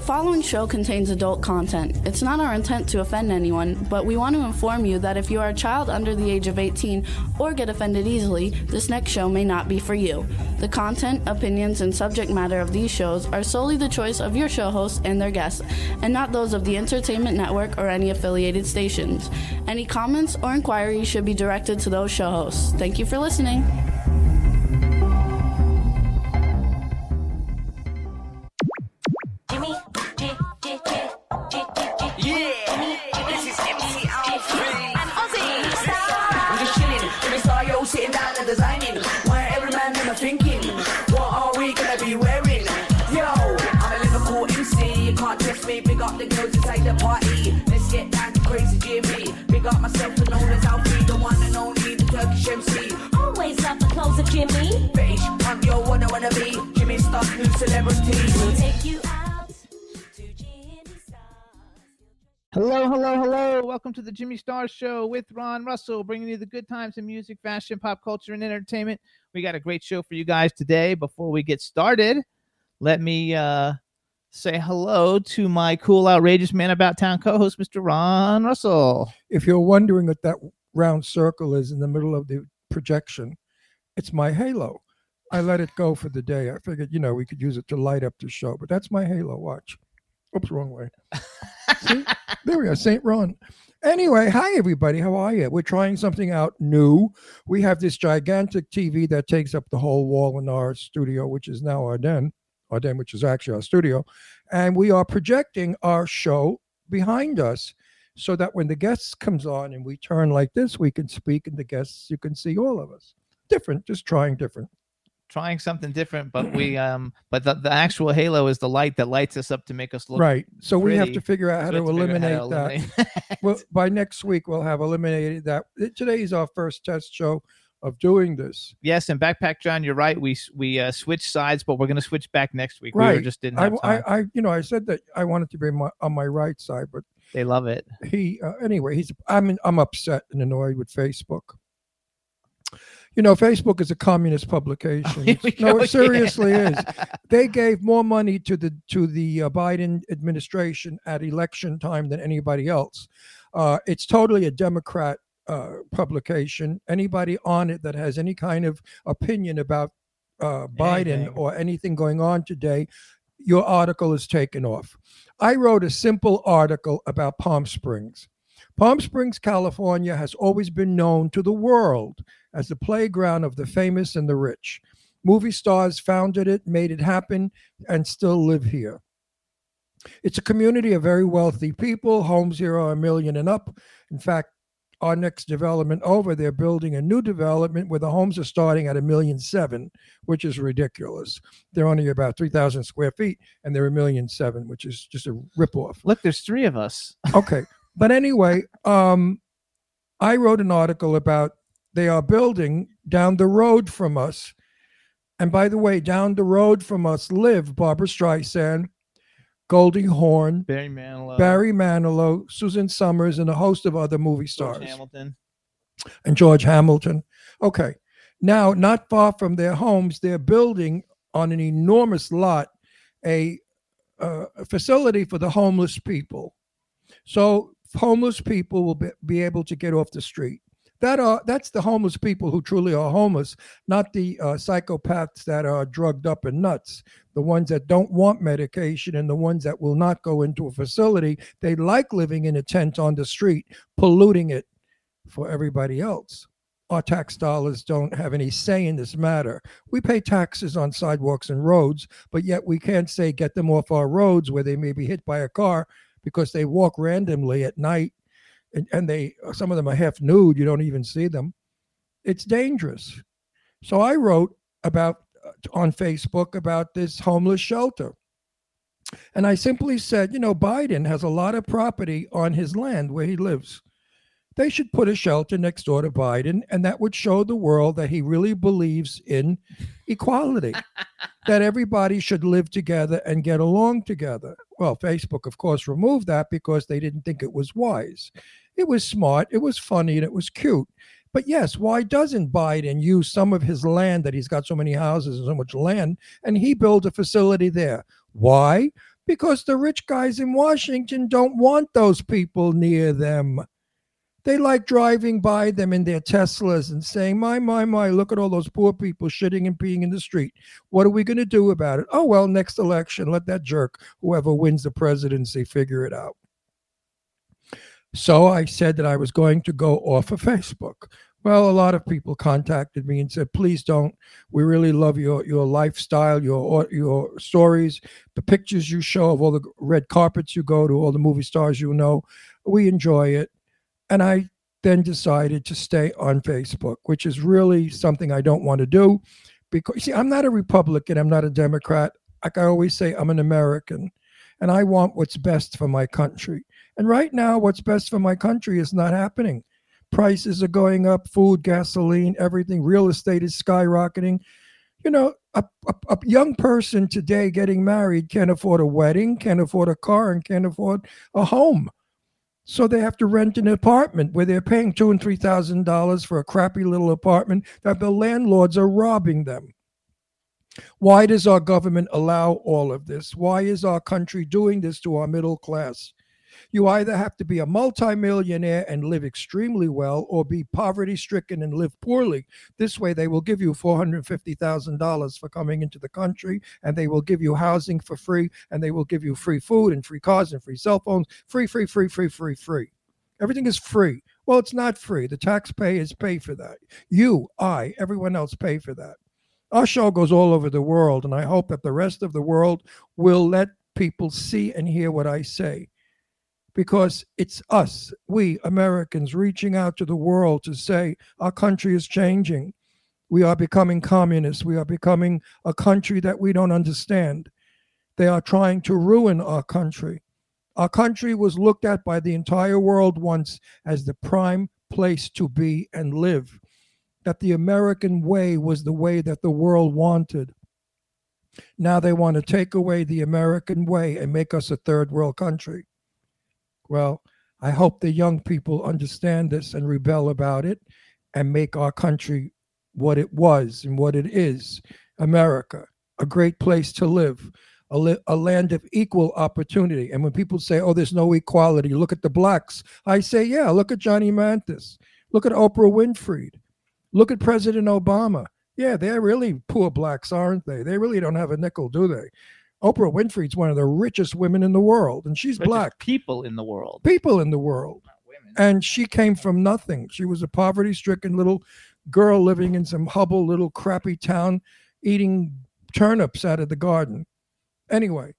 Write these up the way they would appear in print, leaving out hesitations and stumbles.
following show contains adult content. It's not our intent to offend anyone, but we want to inform you that if you are a child under the age of 18 or get offended easily, this next show may not be for you. The content, opinions, and subject matter of these shows are solely the choice of your show hosts and their guests, and not those of the Entertainment Network or any affiliated stations. Any comments or inquiries should be directed to those show hosts. Thank you for listening. Sitting down and designing, where every man never thinking, what are we gonna be wearing? Yo, I'm a Liverpool MC, you can't test me. Big up the girls inside the party. Let's get down to crazy Jimmy. Big up myself and known as Alfie, the one and only, the Turkish MC. Always love the clothes of Jimmy. Bitch, I'm your wanna be. Jimmy Star, new celebrity. We'll take you out to Jimmy Stars. Hello. Welcome to the Jimmy Star Show with Ron Russell, bringing you the good times in music, fashion, pop culture, and entertainment. We got a great show for you guys today. Before we get started, let me say hello to my cool, outrageous man about town co-host, Mr. Ron Russell. If you're wondering what that round circle is in the middle of the projection, it's my halo. I let it go for the day. I figured, we could use it to light up the show, but that's my halo. Watch. Oops, wrong way. See? There we are, St. Ron. Anyway, hi, everybody. How are you? We're trying something out new. We have this gigantic TV that takes up the whole wall in our studio, which is now our den, which is actually our studio. And we are projecting our show behind us so that when the guests comes on and we turn like this, we can speak and the guests, you can see all of us. Different, just trying different. Trying something different, but we but the actual halo is the light that lights us up to make us look right. So pretty. We have to figure out how to eliminate that. Well, by next week we'll have eliminated that. Today is our first test show of doing this. Yes, and Backpack John, you're right. We switched sides, but we're going to switch back next week. Right. We just didn't have time. I said that I wanted to be on my right side, but they love it. Anyway, I'm upset and annoyed with Facebook. Facebook is a communist publication. No, it seriously is. They gave more money to the Biden administration at election time than anybody else. It's totally a Democrat publication. Anybody on it that has any kind of opinion about Biden or anything going on today, your article is taken off. I wrote a simple article about Palm Springs. Palm Springs, California has always been known to the world as the playground of the famous and the rich. Movie stars founded it, made it happen, and still live here. It's a community of very wealthy people. Homes here are $1 million and up. In fact, our next development over, they're building a new development where the homes are starting at $1.7 million, which is ridiculous. They're only about 3,000 square feet, and they're $1.7 million, which is just a ripoff. Look, there's 3 of us. Okay. But anyway, I wrote an article about they are building down the road from us. And by the way, down the road from us live Barbra Streisand, Goldie Hawn, Barry Manilow, Susan Summers, and a host of other movie stars. George Hamilton. Okay. Now, not far from their homes, they're building on an enormous lot a facility for the homeless people. So homeless people will be able to get off the street. That's the homeless people who truly are homeless, not the psychopaths that are drugged up and nuts, the ones that don't want medication and the ones that will not go into a facility. They like living in a tent on the street, polluting it for everybody else. Our tax dollars don't have any say in this matter. We pay taxes on sidewalks and roads, but yet we can't say get them off our roads where they may be hit by a car because they walk randomly at night. And some of them are half nude. You don't even see them. It's dangerous. So I wrote on Facebook about this homeless shelter. And I simply said, Biden has a lot of property on his land where he lives. They should put a shelter next door to Biden, and that would show the world that he really believes in equality, that everybody should live together and get along together. Well, Facebook, of course, removed that because they didn't think it was wise. It was smart, it was funny, and it was cute. But yes, why doesn't Biden use some of his land that he's got so many houses and so much land, and he build a facility there? Why? Because the rich guys in Washington don't want those people near them. They like driving by them in their Teslas and saying, my, look at all those poor people shitting and peeing in the street. What are we going to do about it? Oh, well, next election, let that jerk, whoever wins the presidency, figure it out. So I said that I was going to go off of Facebook. Well, a lot of people contacted me and said, please don't. We really love your lifestyle, your stories, the pictures you show of all the red carpets you go to, all the movie stars you know. We enjoy it. And I then decided to stay on Facebook, which is really something I don't want to do. Because, see, I'm not a Republican. I'm not a Democrat. Like I always say, I'm an American. And I want what's best for my country. And right now, what's best for my country is not happening. Prices are going up, food, gasoline, everything. Real estate is skyrocketing. You know, a young person today getting married can't afford a wedding, can't afford a car, and can't afford a home. So they have to rent an apartment where they're paying $2,000 and $3,000 for a crappy little apartment that the landlords are robbing them. Why does our government allow all of this? Why is our country doing this to our middle class? You either have to be a multimillionaire and live extremely well or be poverty-stricken and live poorly. This way, they will give you $450,000 for coming into the country, and they will give you housing for free, and they will give you free food and free cars and free cell phones. Free. Everything is free. Well, it's not free. The taxpayers pay for that. You, I, everyone else pay for that. Our show goes all over the world, and I hope that the rest of the world will let people see and hear what I say. Because it's us, we Americans, reaching out to the world to say our country is changing. We are becoming communist. We are becoming a country that we don't understand. They are trying to ruin our country. Our country was looked at by the entire world once as the prime place to be and live. That the American way was the way that the world wanted. Now they want to take away the American way and make us a third world country. Well, I hope the young people understand this and rebel about it and make our country what it was and what it is. America, a great place to live, a land of equal opportunity. And when people say, oh, there's no equality, look at the blacks. I say, yeah, look at Johnny Mathis. Look at Oprah Winfrey. Look at President Obama. Yeah, they're really poor blacks, aren't they? They really don't have a nickel, do they? Oprah Winfrey's one of the richest women in the world, and she's black. People in the world. People in the world. Not women. And she came from nothing. She was a poverty-stricken little girl living in some Hubble little crappy town, eating turnips out of the garden. Anyway,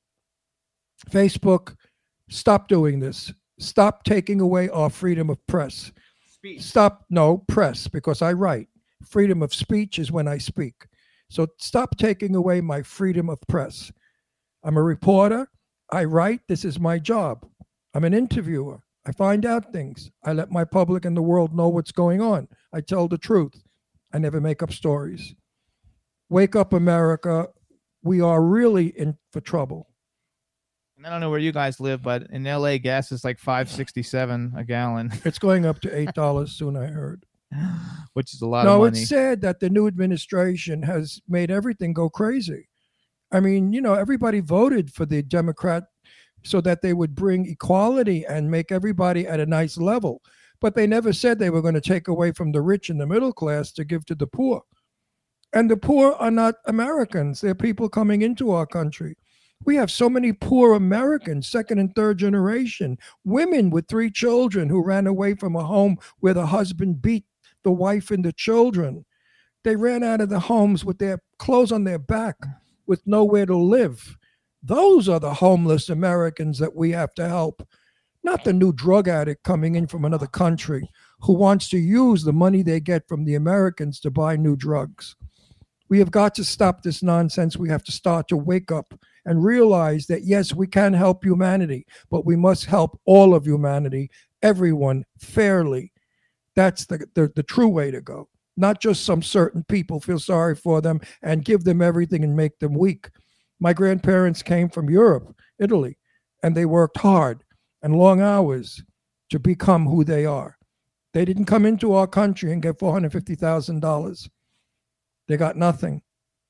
Facebook, stop doing this. Stop taking away our freedom of press. Speech. Press, because I write. Freedom of speech is when I speak. So stop taking away my freedom of press. I'm a reporter. I write. This is my job. I'm an interviewer. I find out things. I let my public and the world know what's going on. I tell the truth. I never make up stories. Wake up, America. We are really in for trouble. And I don't know where you guys live, but in LA, gas is like $5.67 a gallon, It's going up to $8 soon, I heard. which is a lot of No, money. it's sad that the new administration has made everything go crazy. I mean, you know, everybody voted for the Democrat so that they would bring equality and make everybody at a nice level. But they never said they were going to take away from the rich and the middle class to give to the poor. And the poor are not Americans. They're people coming into our country. We have so many poor Americans, second and third generation, women with 3 children who ran away from a home where the husband beat the wife and the children. They ran out of the homes with their clothes on their back, with nowhere to live. Those are the homeless Americans that we have to help, not the new drug addict coming in from another country who wants to use the money they get from the Americans to buy new drugs. We have got to stop this nonsense. We have to start to wake up and realize that, yes, we can help humanity, but we must help all of humanity, everyone, fairly. That's the true way to go. Not just some certain people, feel sorry for them and give them everything and make them weak. My grandparents came from Europe, Italy, and they worked hard and long hours to become who they are. They didn't come into our country and get $450,000. They got nothing.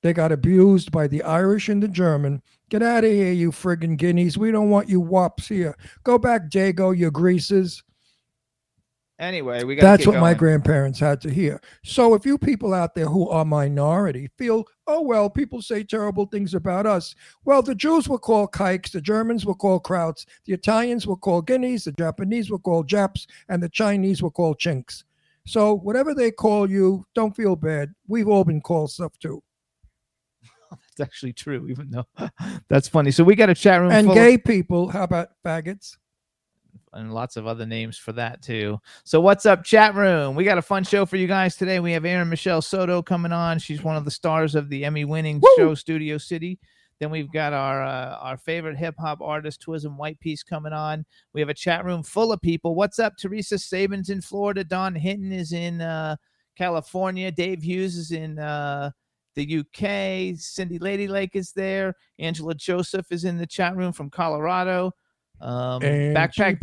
They got abused by the Irish and the German. Get out of here, you friggin' guineas. We don't want you wops here. Go back, Jago, you greases. Anyway, we got. That's what my grandparents had to hear. So if you people out there who are minority feel, oh, well, people say terrible things about us. Well, the Jews were called kikes, the Germans were called krauts, the Italians were called guineas, the Japanese were called japs, and the Chinese were called chinks. So whatever they call you, don't feel bad. We've all been called stuff too. That's actually true, even though that's funny. So we got a chat room And full gay people, how about faggots? and lots of other names for that too. So what's up, chat room? We got a fun show for you guys today. We have Erin Michelle Soto coming on. She's one of the stars of the Emmy-winning show Studio City. Then we've got our favorite hip hop artist, Twism White Piece, coming on. We have a chat room full of people. What's up? Teresa Sabin's in Florida. Don Hinton is in California. Dave Hughes is in the UK. Cindy Lady Lake is there. Angela Joseph is in the chat room from Colorado. Backpack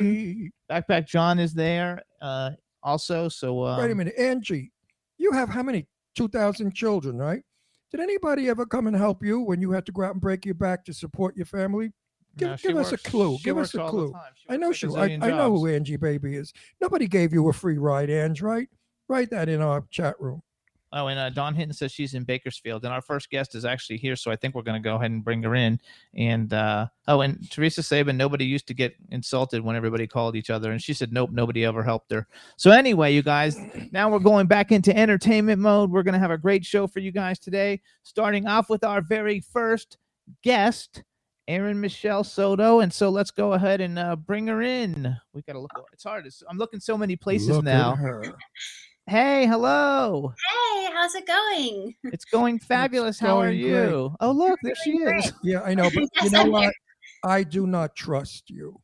John is there also. So Wait a minute, Angie, you have how many? 2,000 children, right? Did anybody ever come and help you when you had to go out and break your back to support your family? Give us a clue. Give us a clue. I know I know who Angie Baby is. Nobody gave you a free ride, Ange, right? Write that in our chat room. Oh, and Dawn Hinton says she's in Bakersfield, and our first guest is actually here, so I think we're going to go ahead and bring her in. And and Teresa Sabin, nobody used to get insulted when everybody called each other, and she said nope, nobody ever helped her. So anyway, you guys, now we're going back into entertainment mode. We're going to have a great show for you guys today, starting off with our very first guest, Erin Michelle Soto. And so let's go ahead and bring her in. We got to look. It's hard. I'm looking so many places Look now. at her. Hey, hello. Hey, how's it going? It's going fabulous. How are going you? great. Oh, look, there she is. Yeah, I know, but you know what? I do not trust you.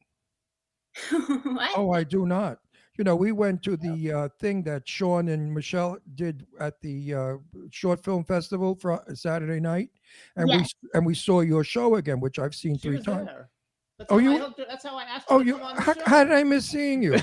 What? Oh, I do not. You know, we went to the thing that Sean and Michelle did at the Short Film Festival for Saturday night, and Yes. we saw your show again, which I've seen She 3 was times. there. Oh, you? That's how I asked her Oh, to you? come on the show. How did I miss seeing you?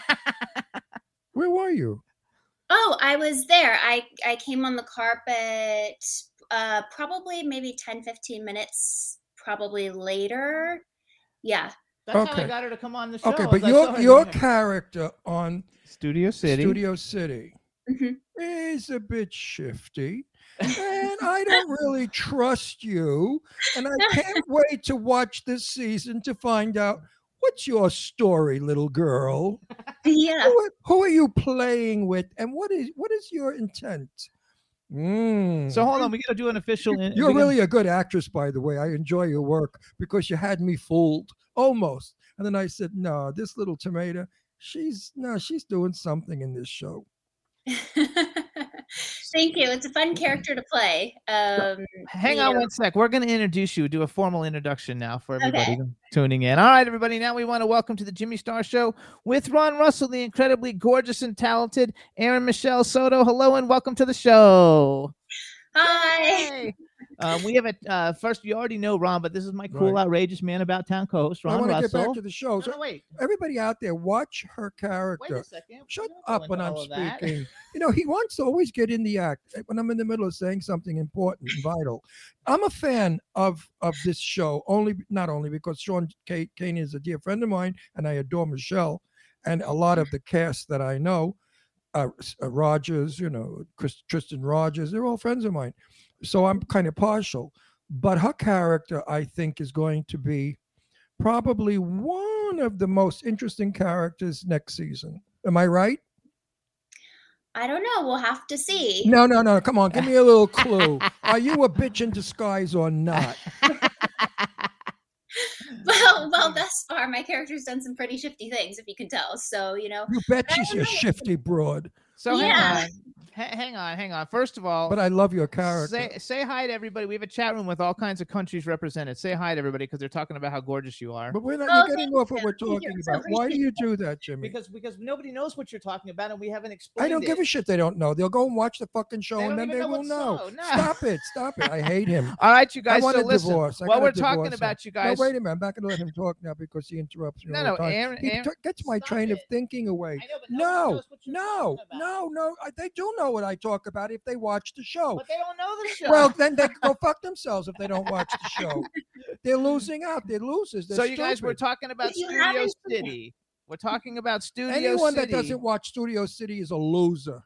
Where were you? Oh, I was there. I came on the carpet probably maybe 10, 15 minutes probably later. Yeah. That's how I Okay. got her to come on the show. Okay, as but I saw her your there. character on Studio City. Studio City Mhm. is a bit shifty, and I don't really trust you. And I can't wait to watch this season to find out what's your story, little girl. Yeah. Who are you playing with, and what is your intent? So hold on, we got to do an official. You're really a good actress, by the way. I enjoy your work because you had me fooled almost, and then I said, "No, this little tomato, she's doing something in this show." Thank you. It's a fun character to play. Hang on one sec. We're going to introduce you. Do a formal introduction now for everybody Okay. tuning in. All right, everybody. Now we want to welcome to the Jimmy Star Show with Ron Russell, the incredibly gorgeous and talented Erin Michelle Soto. Hello and welcome to the show. Hi. Hey. We have a first. You already know Ron, but this is my cool, Right. outrageous man about town co-host I Ron want to Russell. get back to the show. No, So no, wait. everybody out there, watch her Wait character. a second. Shut Don't go up when into I'm all of that. speaking. You know, he wants to always get in the act when I'm in the middle of saying something important and vital. I'm a fan of this show, not only because Sean Kane is a dear friend of mine, and I adore Michelle, and a lot of the cast that I know, Rogers, you know, Tristan Rogers, they're all friends of mine. So I'm kind of partial. But her character, I think, is going to be probably one of the most interesting characters next season. Am I right? I don't know. We'll have to see. No. Come on, give me a little clue. Are you a bitch in disguise or not? Well, thus far, my character's done some pretty shifty things, if you can tell. So, you know. You bet she's a shifty broad. So Yeah. hang on. First of all, But I love your character. say hi to everybody. We have a chat room with all kinds of countries represented. Say hi to everybody because they're talking about how gorgeous you are. But we're not Oh, you're getting thank off what you. we're Thank you. talking So about. Why do you do that, Jimmy? Because nobody knows what you're talking about and we haven't explained I don't give a shit they don't know. They'll go and watch the fucking show They and don't then even they know will what know. show. No. Stop it. I hate him. All right, you guys. I want So a listen, divorce. while we're gotta talking divorce him. about you guys. No, wait a minute. I'm not going to let him talk now because he interrupts me. No, all the time. Aaron, He gets my stop train of it. thinking away. I know, but nobody knows what you're talking about. No. They do know know what I talk about if they watch the show. But they don't know the show. Well, then they can go fuck themselves if they don't watch the show. They're losing out. They're losers. They're so you guys were stupid. talking about If you Studio haven't- City. We're talking about Studio Anyone City. that doesn't watch Studio City is a loser.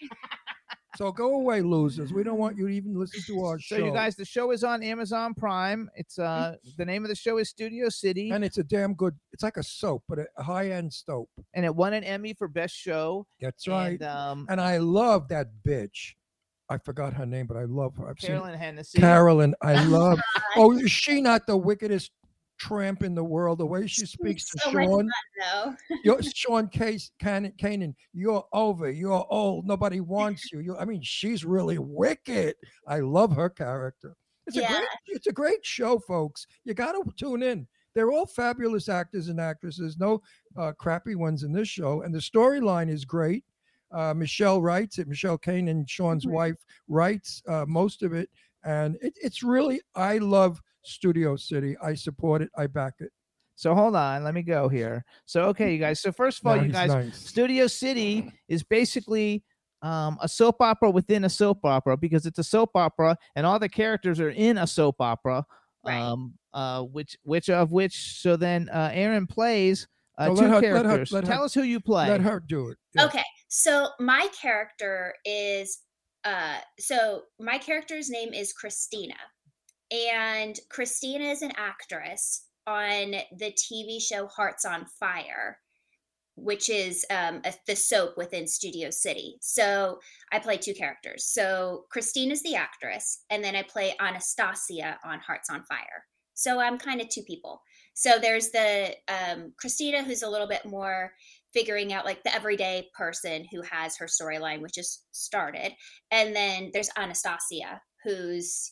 So go away, losers. We don't want you to even listen to our So show. you guys, the show is on Amazon Prime. It's the name of the show is Studio City, and it's a damn good. It's like a soap, but a high-end soap. and it won an Emmy for Best Show. That's right. And And I love that bitch. I forgot her name, but I love her. I've Carolyn Hennessy. seen Carolyn. I love. Oh, is she not the wickedest tramp in the world? The way she speaks to so much Sean. fun, though. You're Sean Kanan, you're over. You're old. Nobody wants you. I mean, she's really wicked. I love her character. Yeah. It's a great show, folks. You got to tune in. They're all fabulous actors and actresses. No crappy ones in this show, and the storyline is great. Michelle writes it. Michelle Kanan, Sean's wife, writes most of it, and it's really. I love Studio City. I support it. I back it. So hold on, let me go here. So okay, you guys. So first of all, you guys, Nice. Studio City is basically a soap opera within a soap opera because it's a soap opera and all the characters are in a soap opera. Right. Which so then Aaron plays No, two let her- characters. let her- Tell us who you play. Let her do it. Yeah. Okay, so my character is my character's name is Christina, and Christina is an actress on the TV show Hearts on Fire, which is the soap within Studio City. So I play two characters. So Christine is the actress, and then I play Anastasia on Hearts on Fire. So I'm kind of two people. So there's the Christina, who's a little bit more figuring out like the everyday person who has her storyline, which is started. And then there's Anastasia, who's,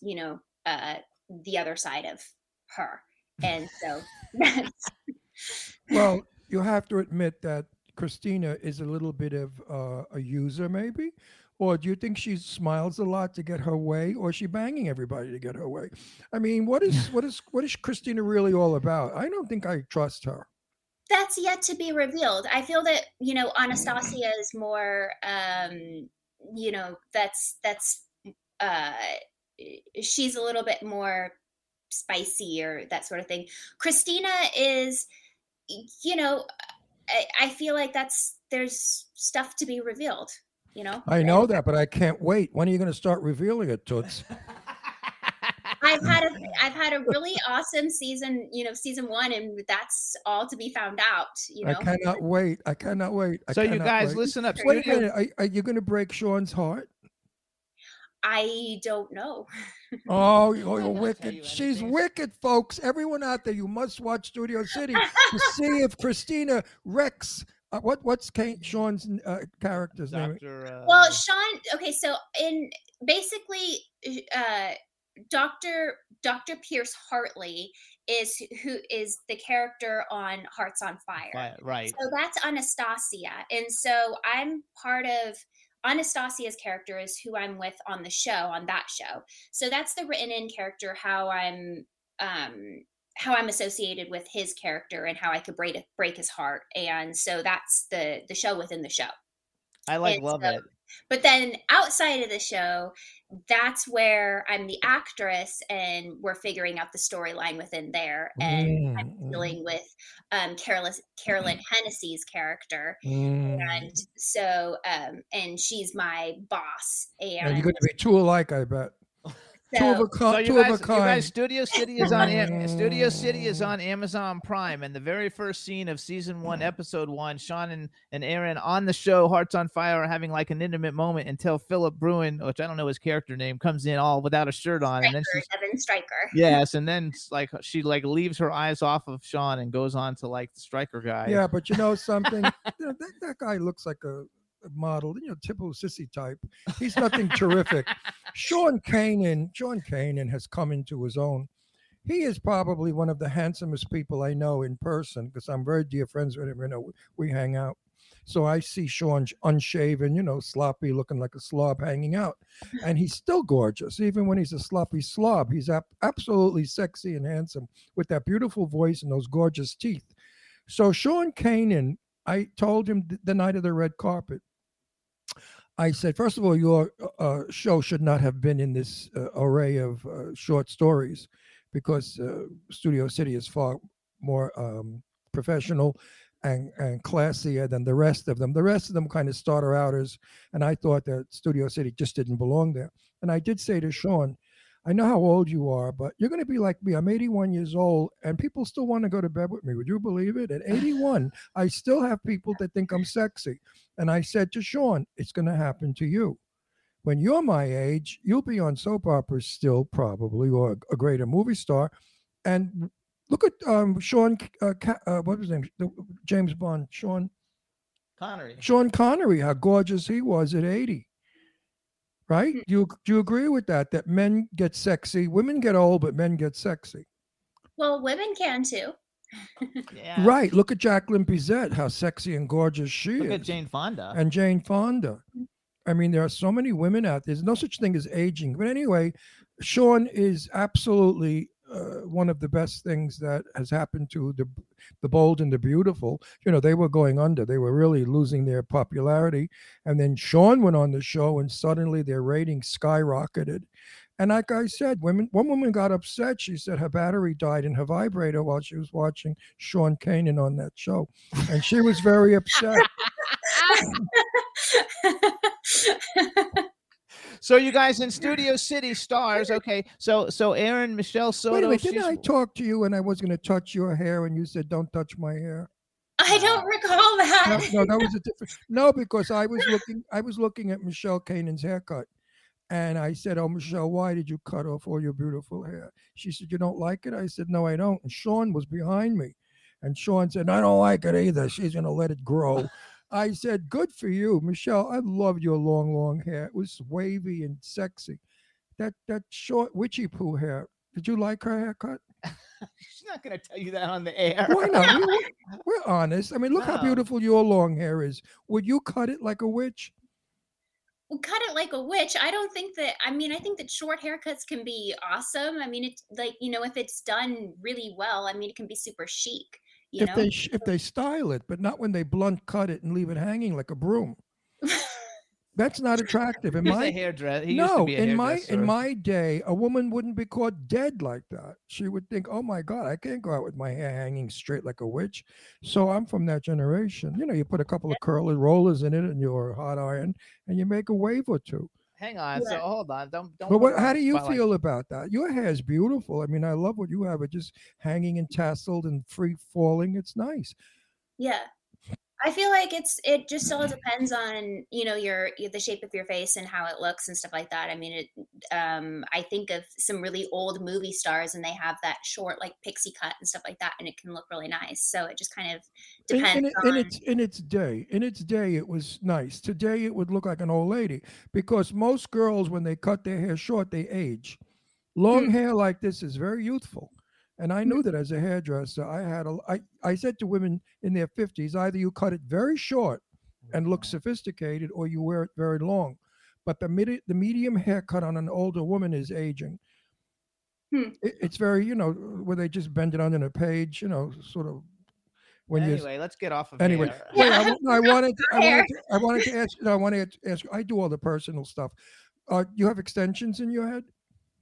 the other side of her. And so that's Well, you have to admit that Christina is a little bit of a user, maybe. Or do you think she smiles a lot to get her way, or is she banging everybody to get her way? I mean, what is Christina really all about? I don't think I trust her. that's yet to be revealed. I feel that, Anastasia is more, she's a little bit more spicy or that sort of thing. Christina is, I feel like there's stuff to be revealed, I know that, but I can't wait. When are you going to start revealing it, Toots? I've had a really awesome season, season 1, and that's all to be found out, I cannot wait. I cannot wait. So you cannot guys, wait. listen up. Wait a Studio- minute. Are you going to break Sean's heart? I don't know. Oh, you're tell wicked. you She's anything. wicked, folks. Everyone out there, you must watch Studio City to see if Christina wrecks. What's Sean's character's name? Well, Sean, okay, so in basically Dr. Pierce Hartley is who is the character on Hearts on Fire. Right. So that's Anastasia. And so I'm part of Anastasia's character is who I'm with on the show, on that show. So that's the written in character, how I'm associated with his character and how I could break his heart. And so that's the show within the show. I love so- it. But then outside of the show, that's where I'm the actress and we're figuring out the storyline within there. And I'm dealing with Carolyn Hennessy's character. And so, and she's my boss. And And you're going to be two alike, I bet. Two of so, a kind. So Two of a kind. you guys, Studio City is on Studio City is on Amazon Prime, and the very first scene of season 1, episode 1, Sean and Aaron on the show Hearts on Fire are having like an intimate moment until Philip Bruin, which I don't know his character name, comes in all without a shirt on, and then she's Evan Stryker. yes, and then like she like leaves her eyes off of Sean and goes on to like the Stryker guy. Yeah, but you know something? That guy looks like a model, typical sissy type. He's nothing terrific. Sean Kanan has come into his own. He is probably one of the handsomest people I know in person because I'm very dear friends with him. We hang out. So I see Sean unshaven, sloppy, looking like a slob hanging out. And he's still gorgeous. Even when he's a sloppy slob, he's absolutely sexy and handsome with that beautiful voice and those gorgeous teeth. So Sean Kanan, I told him the night of the red carpet, I said, first of all, your show should not have been in this array of short stories because Studio City is far more professional and classier than the rest of them. The rest of them kind of starter outers, and I thought that Studio City just didn't belong there. And I did say to Sean, I know how old you are, but you're going to be like me. I'm 81 years old, and people still want to go to bed with me. Would you believe it? At 81, I still have people that think I'm sexy. And I said to Sean, it's going to happen to you. When you're my age, you'll be on soap operas still, probably, or a greater movie star. And look at Sean, what was his name? James Bond, Sean Connery, how gorgeous he was at 80. Right? Do you agree with that? That men get sexy, women get old, but men get sexy. Well, women can too. Yeah. Right. Look at Jacqueline Bisset, how sexy and gorgeous she Look is. at Jane Fonda. And Jane Fonda. I mean, there are so many women out there. There's no such thing as aging. But anyway, Sean is absolutely one of the best things that has happened to the bold and the beautiful. You know, they were going under. They were really losing their popularity. And then Sean went on the show, and suddenly their ratings skyrocketed. And like I said, one woman got upset. She said her battery died in her vibrator while she was watching Sean Kanan on that show. And she was very upset. So you guys in Studio City stars, okay? So Aaron Michelle Soto. Wait a minute, didn't she's- I talk to you and I was going to touch your hair and you said, don't touch my hair? I don't recall that. No, that was a different. No, because I was looking at Michelle Kanan's haircut. And I said, oh, Michelle, why did you cut off all your beautiful hair? She said, you don't like it? I said, no, I don't. And Sean was behind me. And Sean said, I don't like it either. She's going to let it grow. I said, good for you, Michelle. I love your long, long hair. It was wavy and sexy. That short witchy poo hair. Did you like her haircut? She's not going to tell you that on the air. Why not? We're honest. I mean, look how No. beautiful your long hair is. Would you cut it like a witch? Cut it like a witch. I don't think that. I mean, I think that short haircuts can be awesome. I mean, it's like, you know, if it's done really well, I mean, it can be super chic. You know, If they style it, but not when they blunt cut it and leave it hanging like a broom. That's not attractive. In He's my a hairdresser. He used to no, be a in hairdresser. my day, a woman wouldn't be caught dead like that. She would think, "Oh my God, I can't go out with my hair hanging straight like a witch." So I'm from that generation. You know, you put a couple of curly rollers in it and your hot iron, and you make a wave or two. Hang on. So Yeah. hold on. Don't. But how do you spotlight. feel about that? Your hair is beautiful. I mean, I love what you have. It just hanging and tasseled and free falling. It's nice. yeah. I feel like it just all depends on, you know, the shape of your face and how it looks and stuff like that. I mean, I think of some really old movie stars and they have that short like pixie cut and stuff like that, and it can look really nice. So it just kind of depends on. In its day, it was nice. Today, it would look like an old lady because most girls, when they cut their hair short, they age. Long hair like this is very youthful. And I knew that as a hairdresser. I said to women in their 50s, either you cut it very short and look sophisticated, or you wear it very long. But the medium haircut on an older woman is aging. It's very, you know, where they just bend it under the page, you know, sort of. When you Anyway, let's get off of anyway, hair. wait, I wanted to ask. I wanted to ask. I do all the personal stuff. You have extensions in your head?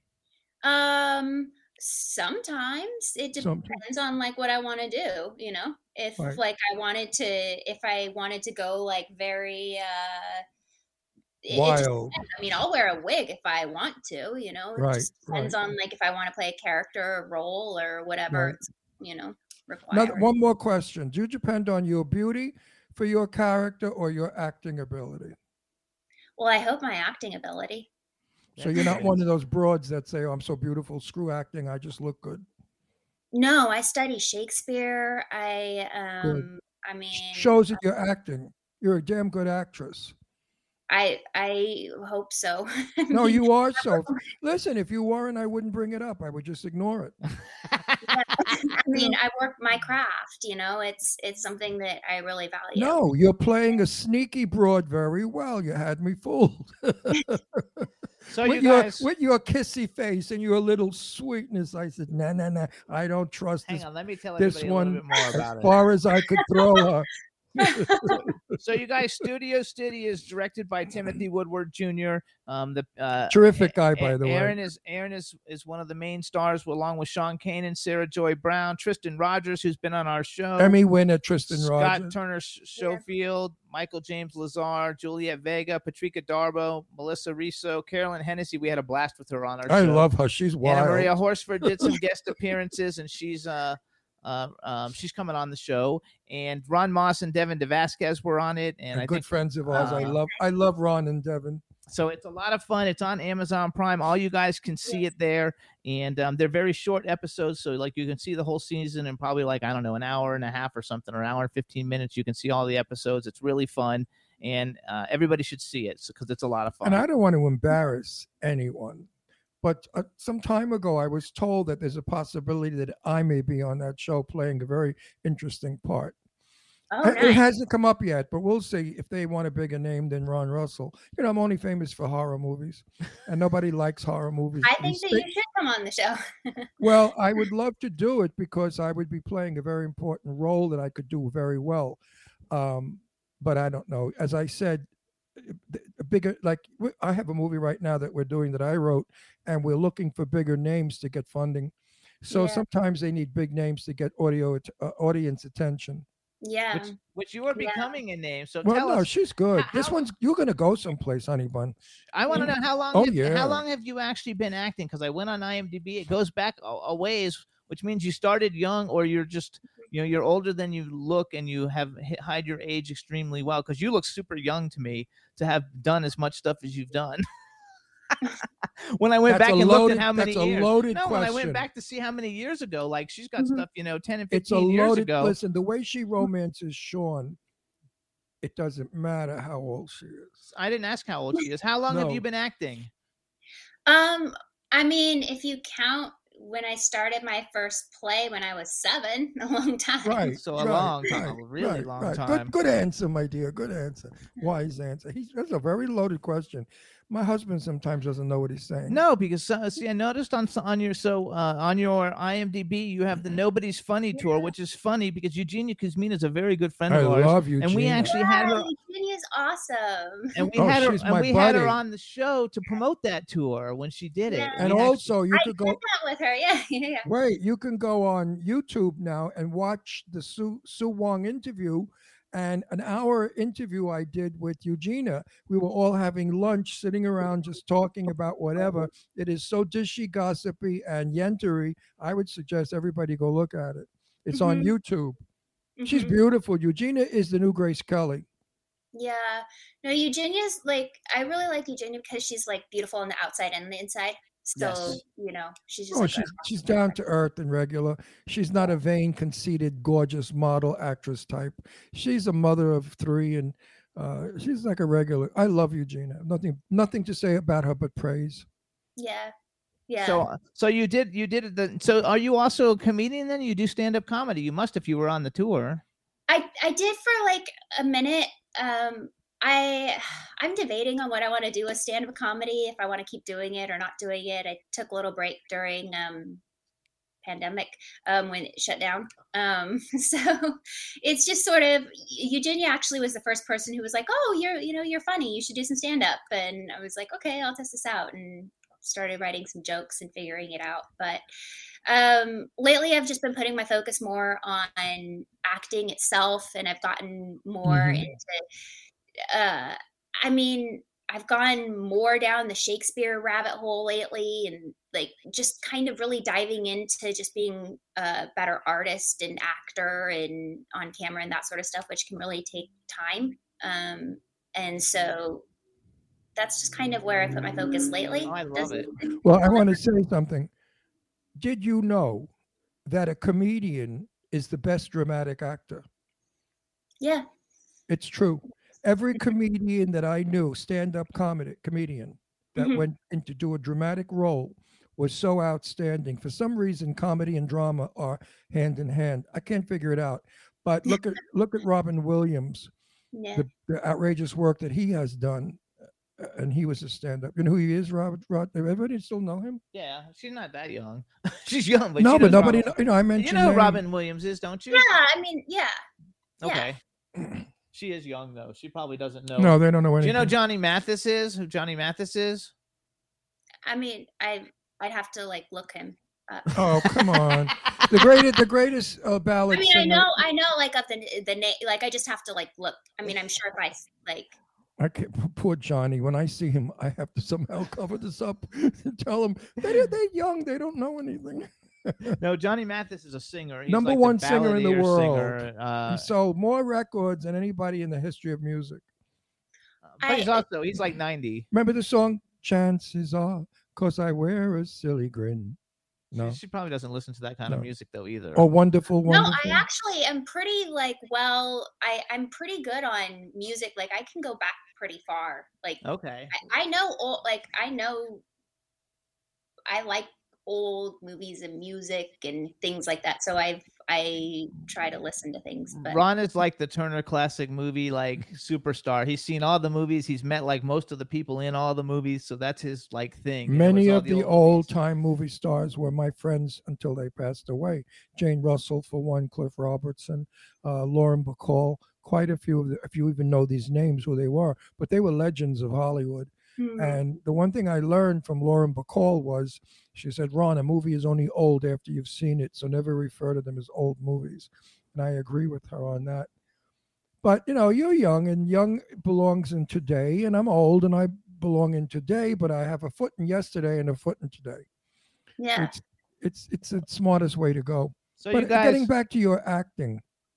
Sometimes it Sometimes. depends on like what I want to do, you know. If Right. like if I wanted to go like very it just Wild. depends. I mean, I'll wear a wig if I want to, you know. It Right, just depends on like if I want to play a character or role or whatever Right. it's, you know, Now, required. one more question. Do you depend on your beauty for your character or your acting ability? Well, I hope my acting ability. So you're not one of those broads that say, "Oh, I'm so beautiful, screw acting, I just look good." No, I study Shakespeare. I Good. I mean, Shows that you're acting. You're a damn good actress. I hope so. I No, mean, you are so. Listen, if you weren't, I wouldn't bring it up. I would just ignore it. I mean, I work my craft, you know, it's something that I really value. No, you're playing a sneaky broad very well. You had me fooled. So you with your guys, with your kissy face and your little sweetness, I said, "Nah, I don't trust hang this on. Let me tell this everybody a one little bit more as about it. far as I could throw her." So you guys, Studio City is directed by Timothy Woodward Jr. Terrific guy, by the way. Aaron is one of the main stars, along with Sean Kanan, Sarah Joy Brown, Tristan Rogers, who's been on our show, Emmy winner Tristan Scott Rogers. Turner Schofield, Michael James Lazar, Juliet Vega, Patricia Darbo, Melissa Riso, Carolyn Hennessy. We had a blast with her on our show. I love her. She's Anna wild. Maria Horsford did some guest appearances, and she's coming on the show. And Ron Moss and Devin DeVasquez were on it, and I good think friends of ours. I love Ron and Devin. so. It's a lot of fun. It's on Amazon Prime. All you guys can see it there, and they're very short episodes. So like you can see the whole season in probably like I don't know an hour and a half or something, or an hour and 15 minutes. You can see all the episodes. It's really fun, and everybody should see it because it's a lot of fun. And I don't want to embarrass anyone, but some time ago, I was told that there's a possibility that I may be on that show playing a very interesting part. Oh, It nice. hasn't come up yet, but we'll see if they want a bigger name than Ron Russell. You know, I'm only famous for horror movies, and nobody likes horror movies. I think that you should come on the show. Well, I would love to do it because I would be playing a very important role that I could do very well. But I don't know. As I said, a bigger, like I have a movie right now that we're doing that I wrote, and we're looking for bigger names to get funding. So Yeah. sometimes they need big names to get audience attention. Yeah. which you are Yeah. becoming a name. So Well, tell no, us. she's good. how- This one's you're gonna go someplace, honey bun. I want to know how long. Oh, have, yeah. How long have you actually been acting? Because I went on IMDb. It goes back a ways, which means you started young, or you're just you're older than you look, and you have hide your age extremely well. Because you look super young to me to have done as much stuff as you've done. When I went That's back a and looked loaded- at how many that's a years. loaded No, when I went question. back to see how many years ago, like she's got Mhm. stuff 10 and 15 It's a years loaded. ago. Listen, the way she romances Sean, it doesn't matter how old she is. I didn't ask how old she is. How long have No. you been acting? I mean, if you count when I started my first play when I was 7, a long time. Right. So a long time, a really right, long right. time. Good answer, my dear. Good answer. Wise answer. That's a very loaded question. My husband sometimes doesn't know what he's saying. No, because see, I noticed on your IMDb you have the Nobody's Funny tour, which is funny because Eugenia Kuzmina is a very good friend I of ours, love you. and we actually had her, Eugenia's awesome. and we Oh, had her, she's and my we had her buddy. on the show to promote that tour when she did it. Yeah. And we actually- also, you I could did go. that with her. Yeah, yeah. Wait, you can go on YouTube now and watch the Sue Wong interview, and an hour interview I did with Eugenia. We were all having lunch, sitting around, just talking about whatever. It is so dishy, gossipy, and yentery. I would suggest everybody go look at it. It's on YouTube. She's Mhm. beautiful. Eugenia is the new Grace Kelly. Yeah. No, Eugenia's like, I really like Eugenia because she's like beautiful on the outside and the inside. So, Yes. she's just Oh, like she's down to earth and regular. She's not a vain, conceited, gorgeous model actress type. She's a mother of 3, and she's like a regular. I love Eugenia. Nothing to say about her but praise. yeah. Yeah. So you did it. So are you also a comedian then? You do stand up comedy? You must if you were on the tour. I did for like a minute. I'm debating on what I want to do with stand-up comedy, if I want to keep doing it or not doing it. I took a little break during pandemic when it shut down. So it's just sort of, Eugenia actually was the first person who was like, "Oh, you're funny. You should do some stand-up." And I was like, "Okay, I'll test this out," and started writing some jokes and figuring it out. But lately I've just been putting my focus more on acting itself, and I've gotten more into I've gone more down the Shakespeare rabbit hole lately, and like just kind of really diving into just being a better artist and actor and on camera and that sort of stuff, which can really take time. And so that's just kind of where I put my focus lately. Oh, I love it. Well, I want to say something. Did you know that a comedian is the best dramatic actor? Yeah. It's true. Every comedian that I knew, stand-up comedian that Mhm. went in to do a dramatic role, was so outstanding. For some reason, comedy and drama are hand in hand. I can't figure it out. But look at Robin Williams, Yeah. the outrageous work that he has done, and he was a stand-up. You know who he is, Robert? Everybody still know him? Yeah, she's not that young. She's young, but No, she but knows nobody. Robin. I mentioned. You know who names. Robin Williams is, don't you? Yeah. I mean, yeah. Okay. She is young though. She probably doesn't know. No, they don't know Do anything. you know Johnny Mathis is? Who Johnny Mathis is? I mean, I'd have to like look him up. Oh, come on. The greatest ballad I mean, singer. I know, like of the name. Like, I just have to like look. I mean, I'm sure if I like. I can't, poor Johnny. When I see him, I have to somehow cover this up and tell him they're young. They don't know anything. No, Johnny Mathis is a singer. He's Number like one singer in the balladeer world. singer, He sold more records than anybody in the history of music. but he's like 90. Remember the song "Chances Are," 'cause I wear a silly grin. No. She probably doesn't listen to that kind of No. music though either. Oh, wonderful, No, wonderful. I actually am pretty like. Well, I'm pretty good on music. Like, I can go back pretty far. Like, Okay. I know old. Like, I know. I like old movies and music and things like that. So I try to listen to things. But Ron is like the Turner Classic Movie like superstar. He's seen all the movies. He's met like most of the people in all the movies. So that's his like thing. Many all of the movies. old-time movie stars were my friends until they passed away. Jane Russell, for one, Cliff Robertson, Lauren Bacall, quite a few of the, if you even know these names, who they were, but they were legends of Hollywood. And the one thing I learned from Lauren Bacall was, she said, Ron, a movie is only old after you've seen it, so never refer to them as old movies. And I agree with her on that. But, you know, you're young, and young belongs in today, and I'm old, and I belong in today, but I have a foot in yesterday and a foot in today. yeah, It's the smartest way to go. So But you guys, getting back to your acting,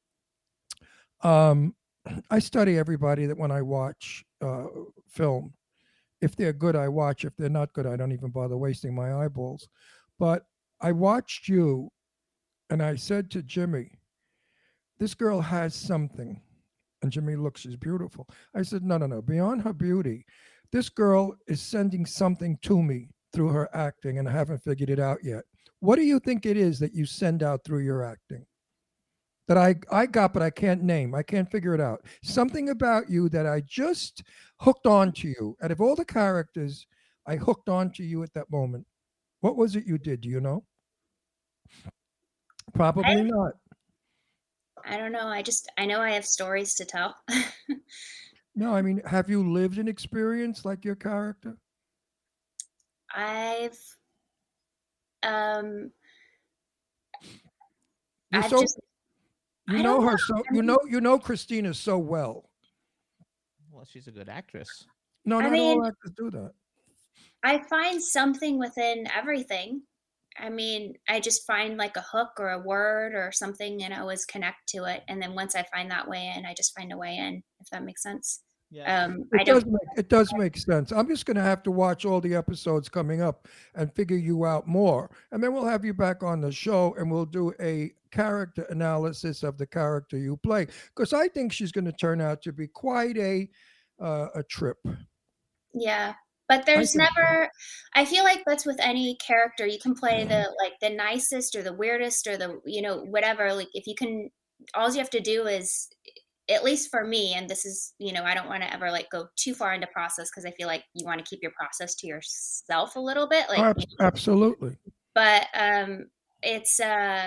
I study everybody that when I watch film. If they're good, I watch. If they're not good, I don't even bother wasting my eyeballs. But I watched you, and I said to Jimmy, this girl has something. And Jimmy looks, she's beautiful. I said, no. Beyond her beauty, this girl is sending something to me through her acting, and I haven't figured it out yet. What do you think it is that you send out through your acting? That I got, but I can't name. I can't figure it out. Something about you that I just hooked on to you. Out of all the characters, I hooked on to you at that moment. What was it you did? Do you know? Probably not. I don't know. I know I have stories to tell. No, I mean, have you lived an experience like your character? I've You're I've so, just you I know don't her know. so I you know Christina so well. well, she's a good actress. No, I not mean- all actors do that. I find something within everything. I mean, I just find like a hook or a word or something, and I always connect to it. And then once I find that way in, I just find a way in, if that makes sense. Yeah. I don't. It does make sense. I'm just going to have to watch all the episodes coming up and figure you out more. And then we'll have you back on the show and we'll do a character analysis of the character you play. Because I think she's going to turn out to be quite a trip. Yeah. But there's think so. never, I feel like that's with any character. You can play the nicest or the weirdest or the, whatever. Like, if you can, all you have to do is, at least for me, and this is, I don't want to ever like go too far into process, because I feel like you want to keep your process to yourself a little bit. Like, Absolutely. but it's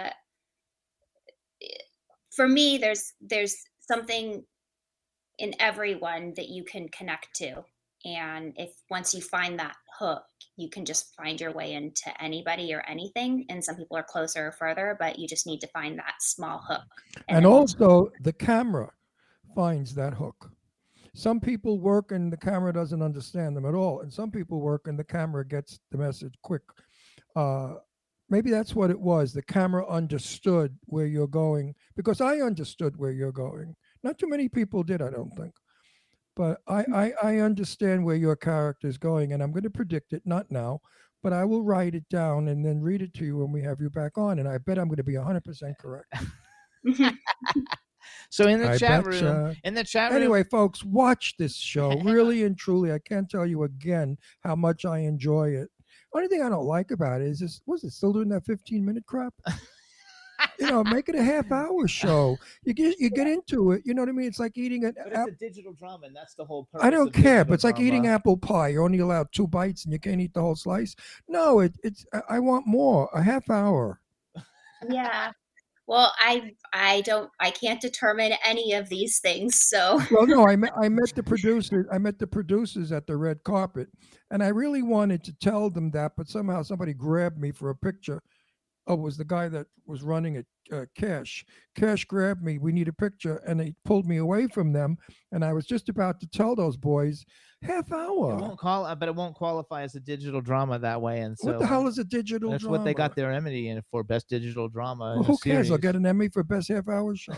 for me, there's something in everyone that you can connect to. And if once you find that hook, you can just find your way into anybody or anything. And some people are closer or further, but you just need to find that small hook. And then- also the camera finds that hook. Some people work and the camera doesn't understand them at all. And some people work and the camera gets the message quick. Maybe that's what it was. The camera understood where you're going, because I understood where you're going. Not too many people did, I don't think. But I understand where your character is going, and I'm going to predict it, not now, but I will write it down and then read it to you when we have you back on. And I bet I'm going to be 100% correct. So in the I chat betcha. room, Anyway, folks, watch this show. Really and truly, I can't tell you again how much I enjoy it. Only thing I don't like about it is this, was it still doing that 15-minute crap? Make it a half-hour show. You get into it. You know what I mean? It's like eating an but it's a digital drama, and that's the whole purpose. I don't of care, but digital it's like eating drama. apple pie. You're only allowed 2 bites and you can't eat the whole slice. No, I want more. A half hour. Yeah. Well, I can't determine any of these things. So Well, no, I met the producers. I met the producers at the red carpet, and I really wanted to tell them that, but somehow somebody grabbed me for a picture. Oh, it was the guy that was running it, Cash. Cash grabbed me. We need a picture, and they pulled me away from them. And I was just about to tell those boys, half It hour. won't but it won't qualify as a digital drama that way. And so What the hell is a digital that's drama? what they got their Emmy in for, best digital drama. Well, in a who cares? I'll series. get an Emmy for best half hour show.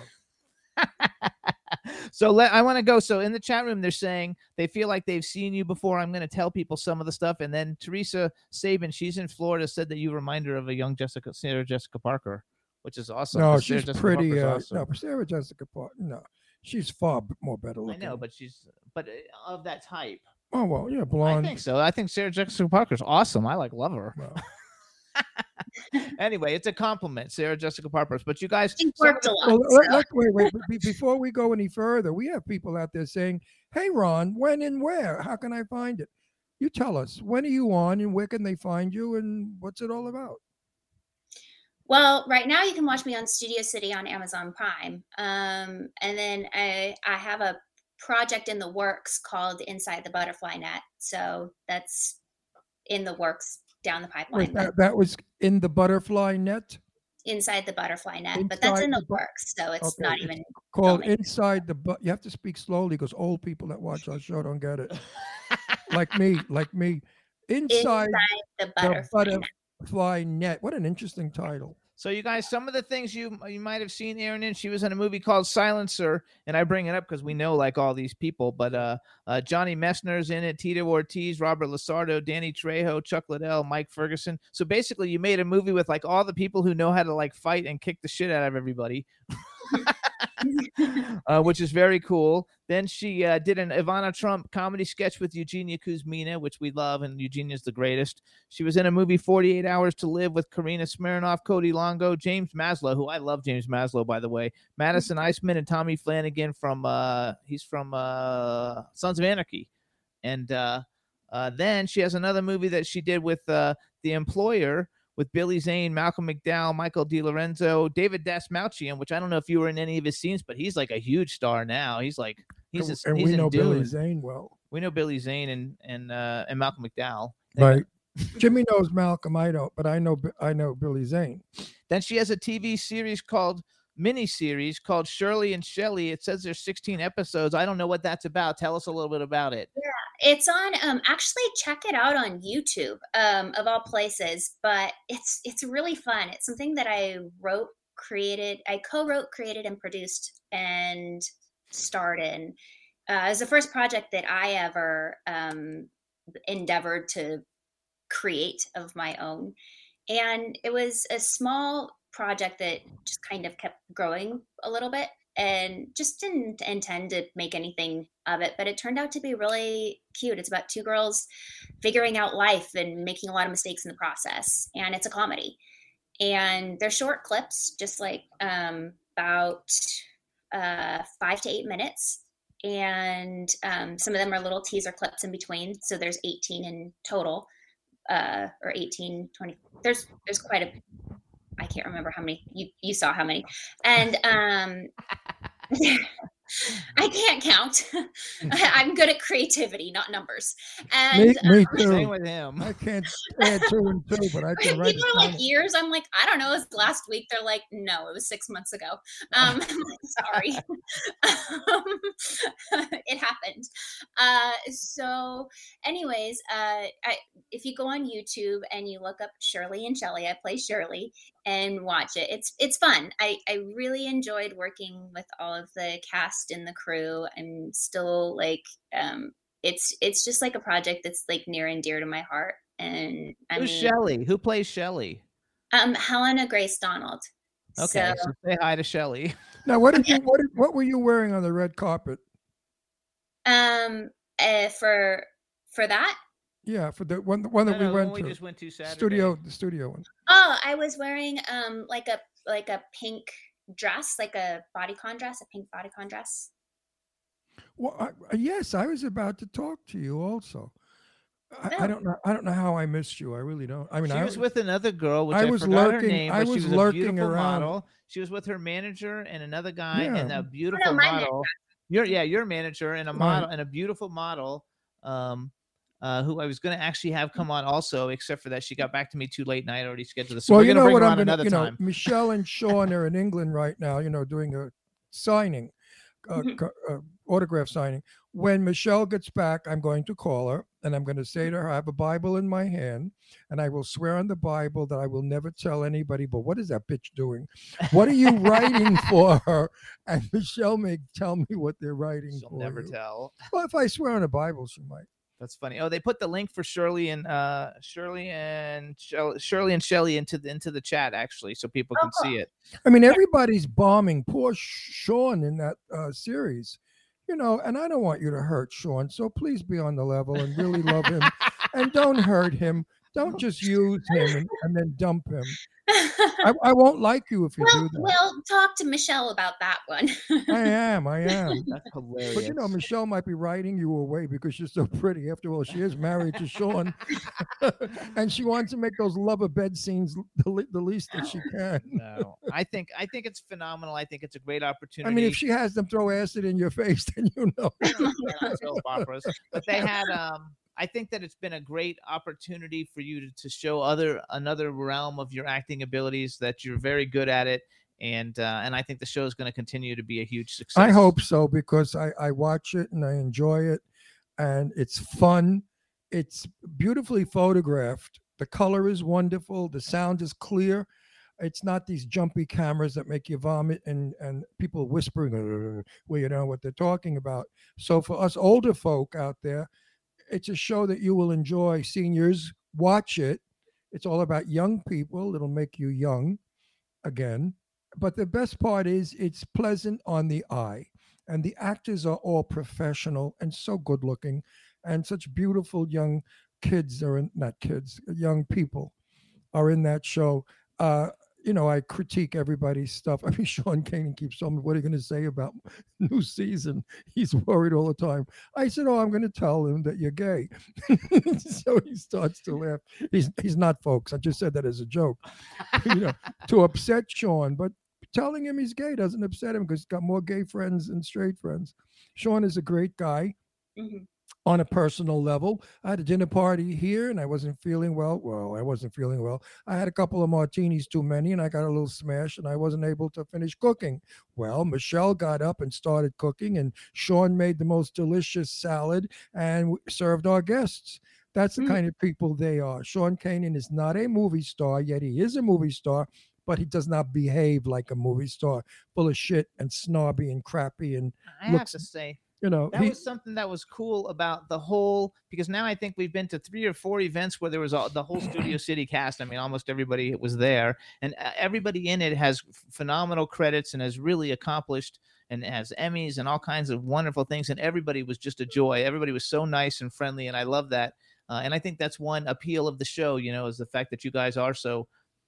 So I want to go. So in the chat room, they're saying they feel like they've seen you before. I'm going to tell people some of the stuff. And then Teresa Sabin, she's in Florida, said that you remind her of a young Sarah Jessica Parker, which is awesome. No, 'cause Sarah she's Jessica pretty. Parker's awesome. No, Sarah Jessica Parker. No, she's far more better I looking. know, but of that type. Oh well, yeah, I blonde. think so. I think Sarah Jessica Parker's awesome. I love her. Well, Anyway, it's a compliment, Sarah Jessica Parker. But you guys, she some of worked a the- lot. well, so. wait. Before we go any further, we have people out there saying, "Hey, Ron, when and where? How can I find it?" You tell us. When are you on, and where can they find you, and what's it all about? Well, right now you can watch me on Studio City on Amazon Prime. And then I have a project in the works called Inside the Butterfly Net. So that's in the works down the pipeline. Wait, that was in the butterfly net Inside the Butterfly Net, but that's Inside in the the bu- works. So it's Okay, not it's even called filming. Inside the But. You have to speak slowly because old people that watch our show don't get it. like me. Inside the the Butterfly Net. butterfly net. What an interesting title. So you guys, some of the things you might have seen Erin in, she was in a movie called Silencer, and I bring it up because we know like all these people, but Johnny Messner's in it, Tito Ortiz, Robert Lasardo, Danny Trejo, Chuck Liddell, Mike Ferguson. So basically you made a movie with like all the people who know how to like fight and kick the shit out of everybody. Which is very cool. Then she did an Ivana Trump comedy sketch with Eugenia Kuzmina, which we love, and Eugenia's the greatest. She was in a movie 48 Hours to Live with Karina Smirnoff, Cody Longo, James Maslow, who I love James Maslow, by the way, Madison Iceman, and Tommy Flanagan from he's from Sons of Anarchy. And then she has another movie that she did with The Employer, with Billy Zane, Malcolm McDowell, Michael DiLorenzo, David Dasmalchian, which I don't know if you were in any of his scenes, but he's like a huge star now. He's like And he's we in know Billy Dune. Zane well. We know Billy Zane and Malcolm McDowell. Right. Jimmy knows Malcolm. I don't, but I know Billy Zane. Then she has a TV series mini-series called Shirley and Shelley. It says there's 16 episodes. I don't know what that's about. Tell us a little bit about it. It's on actually check it out on YouTube, of all places, but it's really fun. It's something that I co-wrote, created, and produced and starred in. It was the first project that I ever endeavored to create of my own. And it was a small project that just kind of kept growing a little bit, and just didn't intend to make anything of it, but it turned out to be really cute. It's about two girls figuring out life and making a lot of mistakes in the process, and it's a comedy. And they're short clips, just like about 5 to 8 minutes, and some of them are little teaser clips in between, so there's 18 in total, or 18, 20. There's quite a, I can't remember how many. You saw how many. And I can't count. I'm good at creativity, not numbers. And Me Same too. with him. I can't add 2 and 2, but I can write people it are like down. years. I'm like, I don't know. It was last week. They're like, no, it was 6 months ago. I'm like, sorry. It happened. So anyways, if you go on YouTube and you look up Shirley and Shelley, I play Shirley, and watch it. It's fun. I really enjoyed working with all of the cast and the crew. I'm still like, it's just like a project that's like near and dear to my heart. And Who's Shelley? Who plays Shelley? Helena Grace Donald. Okay, So, so say hi to Shelley. Now, what were you wearing on the red carpet? for that, Yeah, for the one that we No, went when we to. just went to Saturday. The studio one. oh, I was wearing like a pink dress, like a bodycon dress, a pink bodycon dress. Well, yes, I was about to talk to you also. I don't know. I don't know how I missed you. I really don't. I mean, She I was with another girl, which I I was forgot her lurking- name, I but she was was a lurking beautiful around. model. She was with her manager and another guy Yeah. and a beautiful my model. Your manager and a Right. model and a beautiful model. Who I was going to actually have come on also, except for that she got back to me too late and I had already scheduled this. So Well, we're you going to know bring what her I'm on gonna. another You know, time. Michelle and Sean are in England right now. You know, doing a signing, autograph signing. When Michelle gets back, I'm going to call her and I'm going to say to her, I have a Bible in my hand and I will swear on the Bible that I will never tell anybody, but what is that bitch doing? What are you writing for her? And Michelle may tell me what they're writing She'll for never you. tell. Well, if I swear on the Bible, she might. That's funny. Oh, they put the link for Shirley and Shirley and Shelley into the chat actually, so people can see it. I mean, everybody's bombing poor Sean in that series, you know, and I don't want you to hurt Sean. So please be on the level and really love him and don't hurt him. Don't just use him and then dump him. I won't like you if you do that. We'll talk to Michelle about that one. I am. That's hilarious. But you know, Michelle might be writing you away because you're so pretty. After all, she is married to Sean, and she wants to make those lover bed scenes the least that she can. No, I think it's phenomenal. I think it's a great I opportunity. mean, if she has them throw acid in your face, then you know. soap operas, but they had I think that it's been a great opportunity for you to show another realm of your acting abilities, that you're very good at it, and I think the show is going to continue to be a huge success. I hope so, because I watch it and I enjoy it, and it's fun. It's beautifully photographed. The color is wonderful. The sound is clear. It's not these jumpy cameras that make you vomit and people whispering where you know what they're talking about. So for us older folk out there, it's a show that you will enjoy. Seniors, watch it. It's all about young people. It'll make you young again. But the best part is it's pleasant on the eye. And the actors are all professional and so good looking. And such beautiful young kids are in, not kids, young people are in that show. You know, I critique everybody's stuff. I mean, Sean Kanan keeps telling me, what are you going to say about new season? He's worried all the time. I said, oh, I'm going to tell him that you're gay. So he starts to laugh. He's not, folks. I just said that as a joke, you know, to upset Sean. But telling him he's gay doesn't upset him because he's got more gay friends than straight friends. Sean is a great guy. Mhm. On a personal level. I had a dinner party here and I wasn't feeling well. Well, I wasn't feeling well. I had a couple of martinis too many and I got a little smashed and I wasn't able to finish cooking. Well, Michelle got up and started cooking and Sean made the most delicious salad and served our guests. That's the kind of people they are. Sean Kanan is not a movie star, yet he is a movie star, but he does not behave like a movie star, full of shit and snobby and crappy and I have to say, you know, that was something that was cool about the whole, because now I think we've been to 3 or 4 events where there was the whole Studio City cast. I mean, almost everybody was there, and everybody in it has phenomenal credits and has really accomplished and has Emmys and all kinds of wonderful things. And everybody was just a joy. Everybody was so nice and friendly, and I love that. And I think that's one appeal of the show, you know, is the fact that you guys are so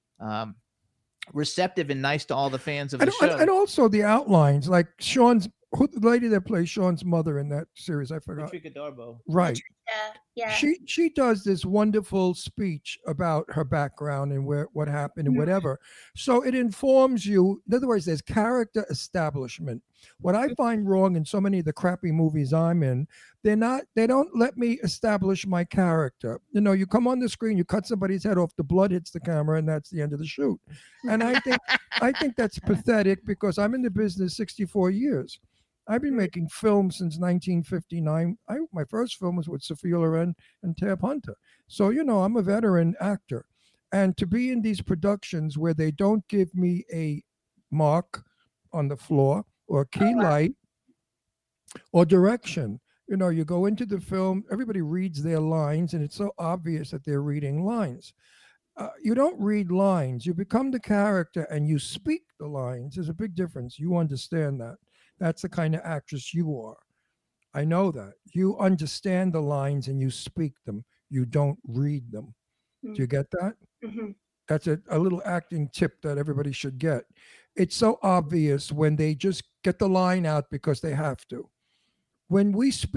receptive and nice to all the fans of the show. And also the outlines, like Sean's, the lady that plays Sean's mother in that series, I forgot. Patricia Darbo. Right. Yeah. She does this wonderful speech about her background and what happened and whatever. So it informs you. In other words, there's character establishment. What I find wrong in so many of the crappy movies I'm in, they don't let me establish my character. You know, you come on the screen, you cut somebody's head off, the blood hits the camera, and that's the end of the shoot. And I think that's pathetic because I'm in the business 64 years. I've been making films since 1959. My first film was with Sophia Loren and Tab Hunter. So, you know, I'm a veteran actor. And to be in these productions where they don't give me a mark on the floor or a key light or direction, you know, you go into the film, everybody reads their lines, and it's so obvious that they're reading lines. You don't read lines. You become the character and you speak the lines. There's a big difference. You understand that. That's the kind of actress you are. I know that. You understand the lines and you speak them. You don't read them. Do you get that? Mhm. That's a little acting tip that everybody should get. It's so obvious when they just get the line out because they have to. When we speak,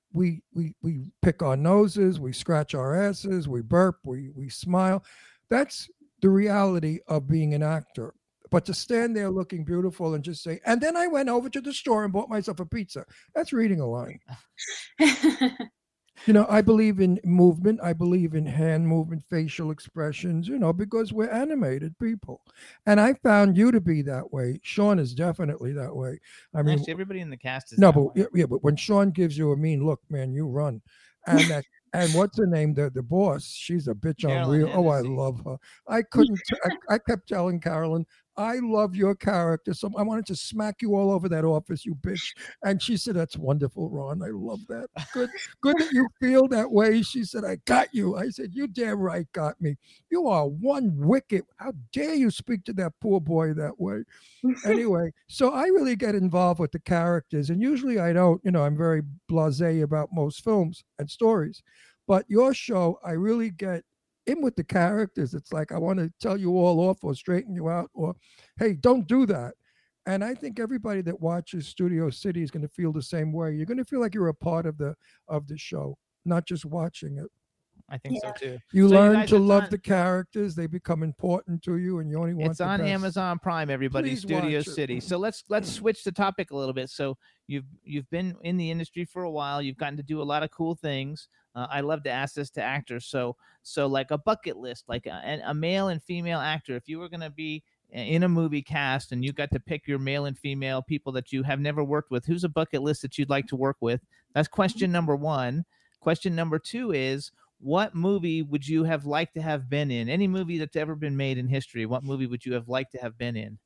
we pick our noses, we scratch our asses, we burp, we smile. That's the reality of being an actor. But to stand there looking beautiful and just say, and then I went over to the store and bought myself a pizza, that's reading a line. You know, I believe in movement. I believe in hand movement, facial expressions, you know, because we're animated people. And I found you to be that way. Sean is definitely that way. I mean, Actually, everybody in the cast is no, that but way. yeah, but when Sean gives you a mean look, man, you run. And that, and what's her name? The boss. She's a bitch on Carolyn real. Oh, I Hennessy. love her. I couldn't. I kept telling Carolyn, I love your character. So I wanted to smack you all over that office, you bitch. And she said, "That's wonderful, Ron. I love that. Good that you feel that way." She said, "I got you." I said, "You damn right got me. You are one wicked. How dare you speak to that poor boy that way?" Anyway, so I really get involved with the characters, and usually I don't. You know, I'm very blasé about most films and stories, but your show, I really get in with the characters. It's like I want to tell you all off or straighten you out, or hey, don't do that. And I think everybody that watches Studio City is going to feel the same way. You're going to feel like you're a part of the show, not just watching it. I think so too. You So learn guys, to it's love on- the characters; they become important to you, and you only want It's the on best. Amazon Prime, everybody. Please Studio watch it. City. So let's switch the topic a little bit. So you've been in the industry for a while. You've gotten to do a lot of cool things. I love to ask this to actors. So like a bucket list, like a male and female actor. If you were going to be in a movie cast and you got to pick your male and female people that you have never worked with, who's a bucket list that you'd like to work with? That's question number one. Question number two is, what movie would you have liked to have been in? Any movie that's ever been made in history, what movie would you have liked to have been in?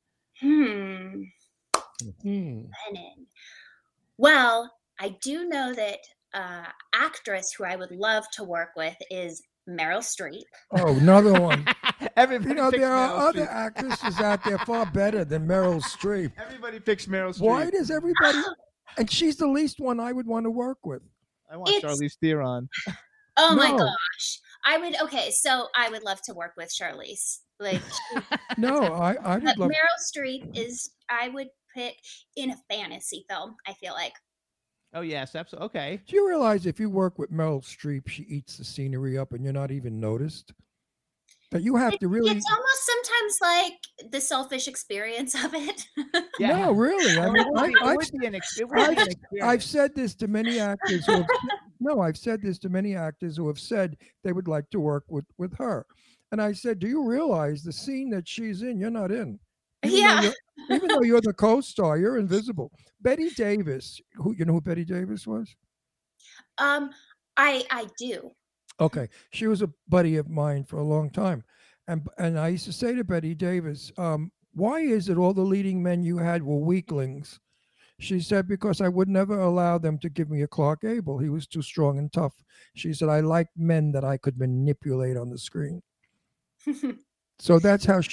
Brennan. Well, I do know that actress who I would love to work with is Meryl Streep. Oh, another one. Everybody You know, picks there are Meryl other Streep. actresses out there far better than Meryl Streep. Everybody picks Meryl Streep. Why does everybody? And she's the least one I would want to work with. I want It's- Charlize Theron. Oh my No. gosh. I would so I would love to work with Charlize. Like No, I but would love. Meryl Streep is I would pick in a fantasy film, I feel like. Oh yes, absolutely. Okay. Do you realize if you work with Meryl Streep, she eats the scenery up, and you're not even noticed? That you have to really. It's almost sometimes like the selfish experience of it. Yeah. No, really. I mean, It would be an I've experience. said this to many actors. I've said this to many actors who have said they would like to work with her, and I said, "Do you realize the scene that she's in? You're not in. Even though Yeah. even though you're the co-star, you're invisible." Betty Davis, you know who Betty Davis was? I do. Okay, she was a buddy of mine for a long time, and I used to say to Betty Davis, "Why is it all the leading men you had were weaklings?" She said, "Because I would never allow them to give me a Clark Gable. He was too strong and tough." She said, "I like men that I could manipulate on the screen." So that's how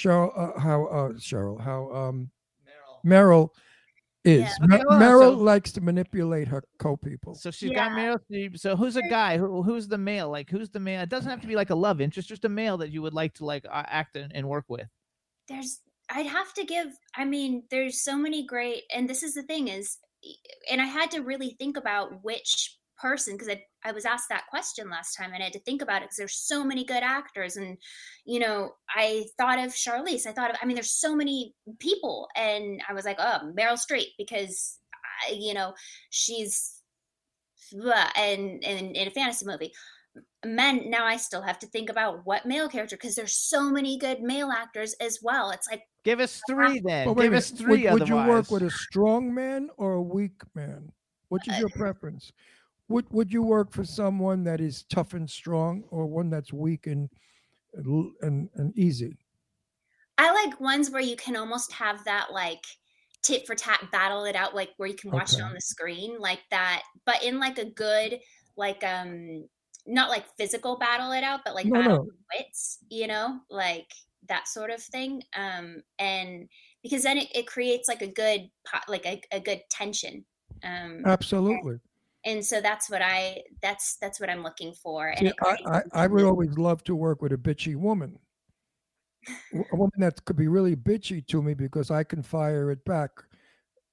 Meryl is. Yeah. Okay, hold on, Meryl so- likes to manipulate her co-people. So she's got Meryl Streep. So who's a guy? Who's the male? Like who's the male? It doesn't have to be like a love interest, just a male that you would like to like act and work with. I'd have to give, I mean, there's so many great, and this is the thing is, and I had to really think about which person, because I was asked that question last time and I had to think about it because there's so many good actors. And, you know, I thought of Charlize. I mean, there's so many people. And I was like, oh, Meryl Streep, because, you know, she's, and in a fantasy movie. Men, now I still have to think about what male character, because there's so many good male actors as well. It's like, Give us three then. But wait a Give us minute, three. Would you work otherwise. with a strong man or a weak man? Which is your preference? Would you work for someone that is tough and strong, or one that's weak and easy? I like ones where you can almost have that like tit for tat battle it out, like where you can watch it Okay. on the screen like that, but in like a good, like not like physical battle it out, but like No, battle no. of wits, you know, like that sort of thing. And because then it creates like a good like a good tension. Absolutely. And so that's what that's what I'm looking for. And See, it creates I would something always love to work with a bitchy woman. A woman that could be really bitchy to me because I can fire it back.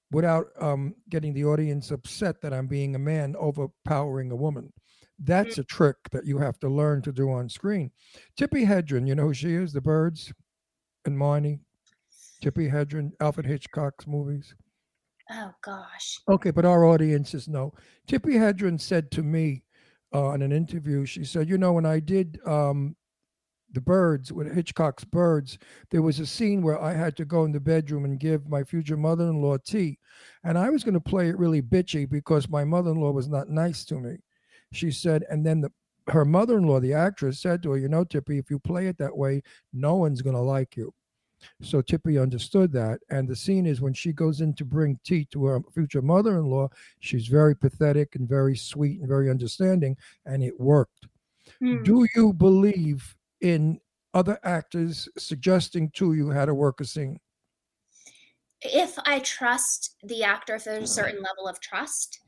without getting the audience upset that I'm being a man overpowering a woman. That's a trick that you have to learn to do on screen. Tippi Hedren, you know who she is? The Birds and Marnie. Tippi Hedren, Alfred Hitchcock's movies. Oh gosh. Okay, but our audiences know. Tippi Hedren said to me in an interview, she said, when I did the Birds, with Hitchcock's Birds, there was a scene where I had to go in the bedroom and give my future mother-in-law tea. And I was going to play it really bitchy because my mother-in-law was not nice to me. She said, and then her mother-in-law, the actress, said to her, Tippi, if you play it that way, no one's going to like you. So Tippi understood that. And the scene is when she goes in to bring tea to her future mother-in-law, she's very pathetic and very sweet and very understanding, and it worked. Do you believe in other actors suggesting to you how to work a scene? If I trust the actor, if there's a certain level of trust,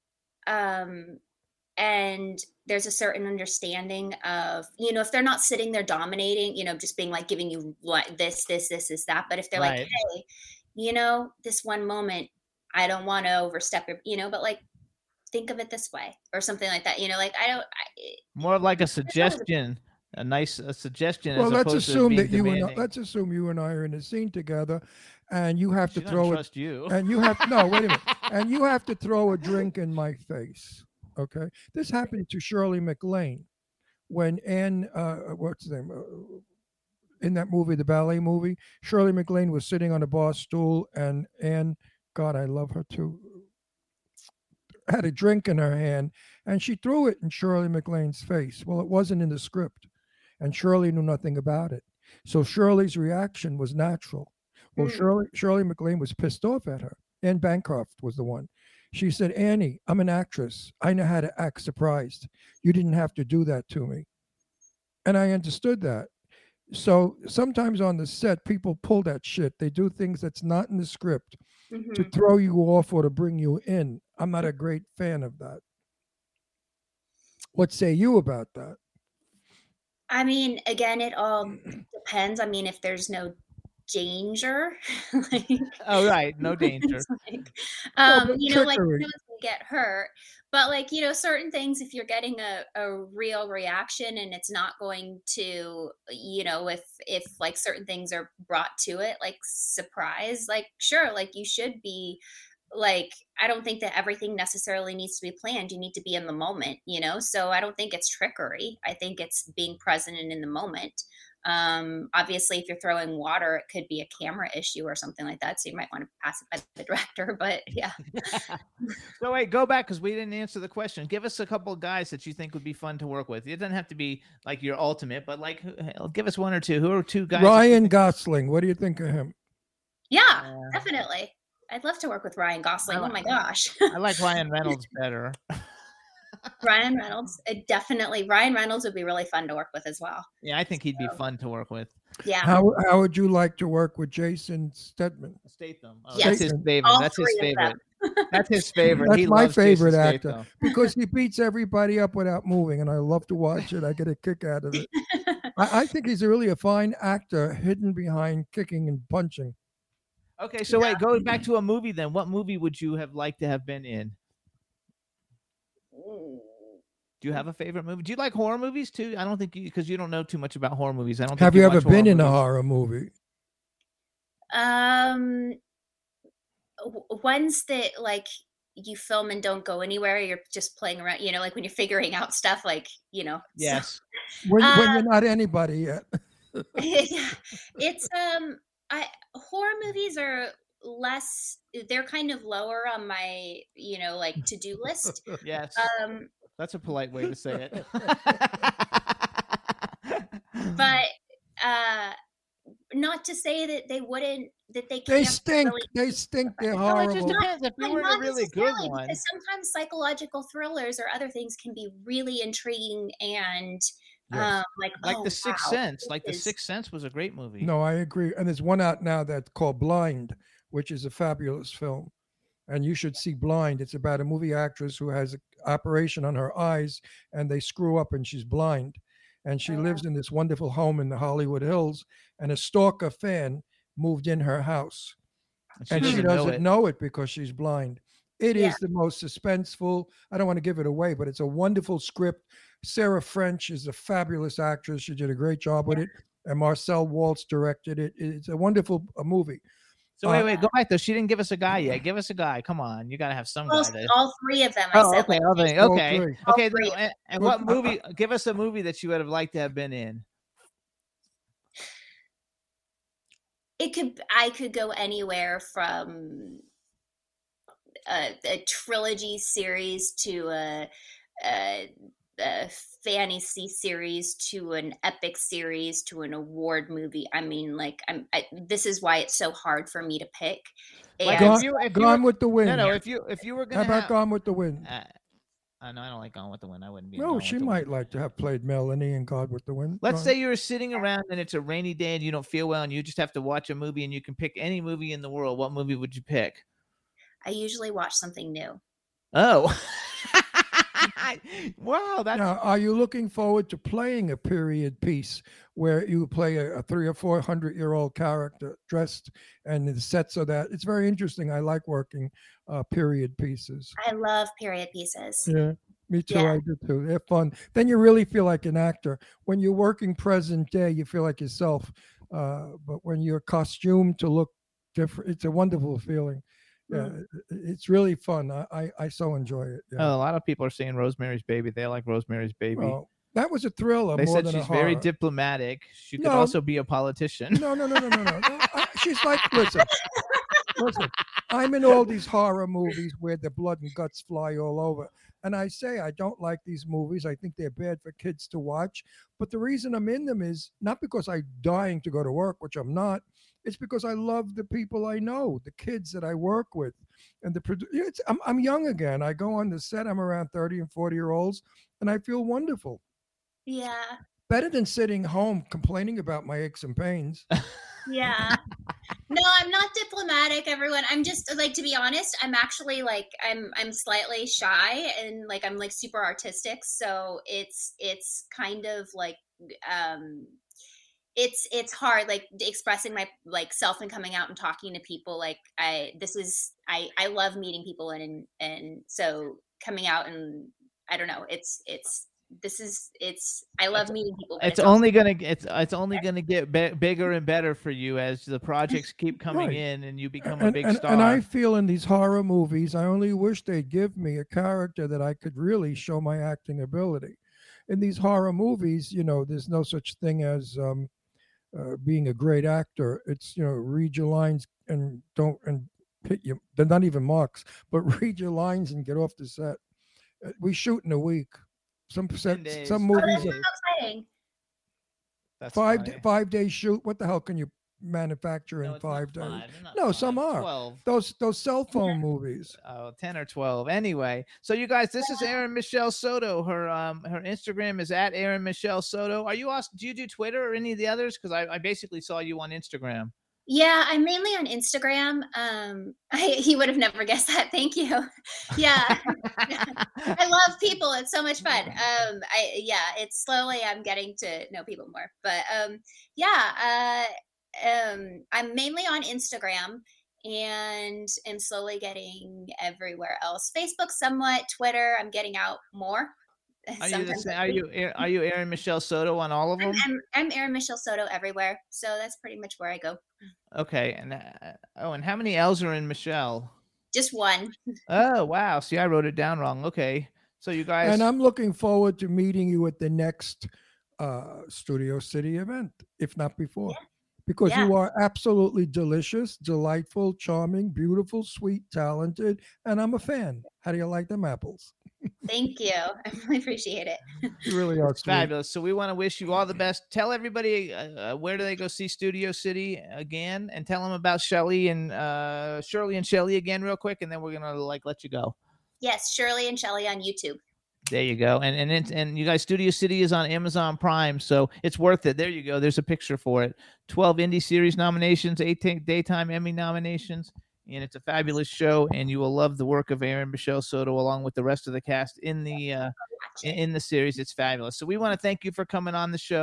and there's a certain understanding of, if they're not sitting there dominating, just being like giving you this, that. But if they're like, hey, this one moment, I don't want to overstep your, but like, think of it this way or something like that. More like a suggestion. A nice suggestion. Well, as let's opposed assume to that being you and demanding. let's assume you and I are in a scene together, and you have She to doesn't throw it. trust you. And you have no, wait a minute, and you have to throw a drink in my face. Okay, this happened to Shirley MacLaine when Anne, what's the name, in that movie, the ballet movie. Shirley MacLaine was sitting on a bar stool, and Anne, God, I love her too, had a drink in her hand, and she threw it in Shirley MacLaine's face. Well, it wasn't in the script, and Shirley knew nothing about it. So Shirley's reaction was natural. Well, Shirley MacLaine was pissed off at her. Anne Bancroft was the one. She said, Annie, I'm an actress. I know how to act surprised. You didn't have to do that to me. And I understood that. So sometimes on the set, people pull that shit. They do things that's not in the script to throw you off or to bring you in. I'm not a great fan of that. What say you about that? I mean, again, it all depends. I mean, if there's no danger, Oh, right. No danger. like, but like no trickery. one's gonna get hurt. But like, certain things, if you're getting a real reaction and it's not going to, if like certain things are brought to it, like surprise, like sure, like you should be like, I don't think that everything necessarily needs to be planned. You need to be in the moment, so I don't think it's trickery. I think it's being present and in the moment. Obviously, if you're throwing water, it could be a camera issue or something like that. So you might want to pass it by the director, but yeah. So wait, go back because we didn't answer the question. Give us a couple of guys that you think would be fun to work with. It doesn't have to be like your ultimate, but like give us one or two. Who are two guys? Ryan Gosling. What do you think of him? Yeah, definitely. I'd love to work with Ryan Gosling. Oh my gosh. I like Ryan Reynolds better. Ryan Reynolds, definitely. Ryan Reynolds would be really fun to work with as well. Yeah, I think he'd be fun to work with. Yeah. How would you like to work with Jason Statham? Statham. Oh, Yes. That's his favorite. All That's his three of them. favorite. That's his favorite. That's He my loves Jason favorite actor Statham. because he beats everybody up without moving, and I love to watch it. I get a kick out of it. I think he's really a fine actor, hidden behind kicking and punching. Okay, so wait, going back to a movie then. What movie would you have liked to have been in? Do you have a favorite movie? Do you like horror movies too? I don't think because you don't know too much about horror movies. I don't. Have think you ever watch been in a movies. horror movie? Ones that like you film and don't go anywhere. You're just playing around, like when you're figuring out stuff, like, Yes. When you're not anybody yet. It's horror movies are less, they're kind of lower on my like to-do list. Yes. That's a polite way to say it. But not to say that they They can't stink. really, They stink. They're Well, it just horrible. depends. If you were not a really good necessarily, one. because sometimes psychological thrillers or other things can be really intriguing and Yes. like Like The Sixth wow, Sense. this Like The is- Sixth Sense was a great movie. No, I agree. And there's one out now that's called Blind, which is a fabulous film. And you should see Blind. It's about a movie actress who has an operation on her eyes and they screw up and she's blind. And she lives in this wonderful home in the Hollywood Hills. And a stalker fan moved in her house. and she doesn't know it because she's blind. It Yeah. is the most suspenseful. I don't want to give it away, but it's a wonderful script. Sarah French is a fabulous actress. She did a great job with it. And Marcel Waltz directed it. It's a wonderful movie. So wait, go back though. She didn't give us a guy yet. Give us a guy. Come on, you gotta have some Well, guy. There. all three of them. I Oh, said, okay, like, okay, all okay, three. okay. All three. And what movie? Give us a movie that you would have liked to have been in. I could go anywhere from a trilogy series to a fantasy series to an epic series to an award movie. I mean, like, this is why it's so hard for me to pick. Like, And if you Gone were- with the Wind. No, if you were How gonna about have, Gone with the Wind? I know I don't like Gone with the Wind. I wouldn't be. No, she might like to have played Melanie in God with the Wind. Let's Gone. say you're sitting around and it's a rainy day and you don't feel well and you just have to watch a movie and you can pick any movie in the world. What movie would you pick? I usually watch something new. Oh, wow! That's Now, are you looking forward to playing a period piece where you play a 300 or 400-year-old character dressed and the sets of that? It's very interesting. I like working period pieces. I love period pieces. Yeah, me too. Yeah. I do too. They're fun. Then you really feel like an actor. When you're working present day, you feel like yourself. But when you're costumed to look different, it's a wonderful feeling. Yeah, it's really fun. I so enjoy it. Yeah. Oh, a lot of people are saying Rosemary's Baby. They like Rosemary's Baby. Well, that was a thriller They more said than she's a horror. very diplomatic. She could No. also be a politician. No. She's like, listen. I'm in all these horror movies where the blood and guts fly all over. And I say I don't like these movies. I think they're bad for kids to watch. But the reason I'm in them is not because I'm dying to go to work, which I'm not. It's because I love the people I know, the kids that I work with. And I'm young again. I go on the set. I'm around 30 and 40-year-olds, and I feel wonderful. Yeah. Better than sitting home complaining about my aches and pains. Yeah. No, I'm not diplomatic, everyone. I'm just like, to be honest, I'm actually like, I'm slightly shy and like I'm like super artistic. So it's kind of like it's hard, like expressing my like self and coming out and talking to people. Like I love meeting people and so coming out, and I don't know, I love meeting people. But It's only gonna get bigger and better for you as the projects keep coming Right. in and you become a big star. And I feel in these horror movies, I only wish they'd give me a character that I could really show my acting ability. In these horror movies, there's no such thing as being a great actor. It's read your lines and don't hit you. They're not even marks, but read your lines and get off the set. We shoot in a week. Some 10 days. some Oh, movies that's are so exciting. That's five funny. 5 day shoot. What the hell can you manufacture No, in it's not 5 days? 5. They're not No, 5, some are. 12. Those cell phone movies. 10 or 12. Anyway, so you guys, this is Erin Michelle Soto. Her Instagram is at Erin Michelle Soto. Are you also, do you do Twitter or any of the others? Because I basically saw you on Instagram. Yeah, I'm mainly on Instagram. He would have never guessed that. Thank you. Yeah. I love people. It's so much fun. It's slowly I'm getting to know people more. But I'm mainly on Instagram and am slowly getting everywhere else. Facebook somewhat, Twitter, I'm getting out more. Are you, Sometimes I are you Erin Michelle Soto on all of them? I'm Erin Michelle Soto everywhere. So that's pretty much where I go. Okay. And and how many L's are in Michelle? Just one. Oh, wow. See, I wrote it down wrong. Okay. So you guys. And I'm looking forward to meeting you at the next Studio City event, if not before. Because you are absolutely delicious, delightful, charming, beautiful, sweet, talented, and I'm a fan. How do you like them apples? Thank you. I really appreciate it. You really are sweet. Fabulous. So we want to wish you all the best. Tell everybody where do they go see Studio City again, and tell them about Shirley and Shelley again real quick, and then we're gonna let you go. Yes, Shirley and Shelley on YouTube. There you go. And you guys, Studio City is on Amazon Prime, so it's worth it. There you go. There's a picture for it. 12 Indie Series nominations, 8 Daytime Emmy nominations, and it's a fabulous show. And you will love the work of Erin Michelle Soto along with the rest of the cast in the series. It's fabulous. So we want to thank you for coming on the show.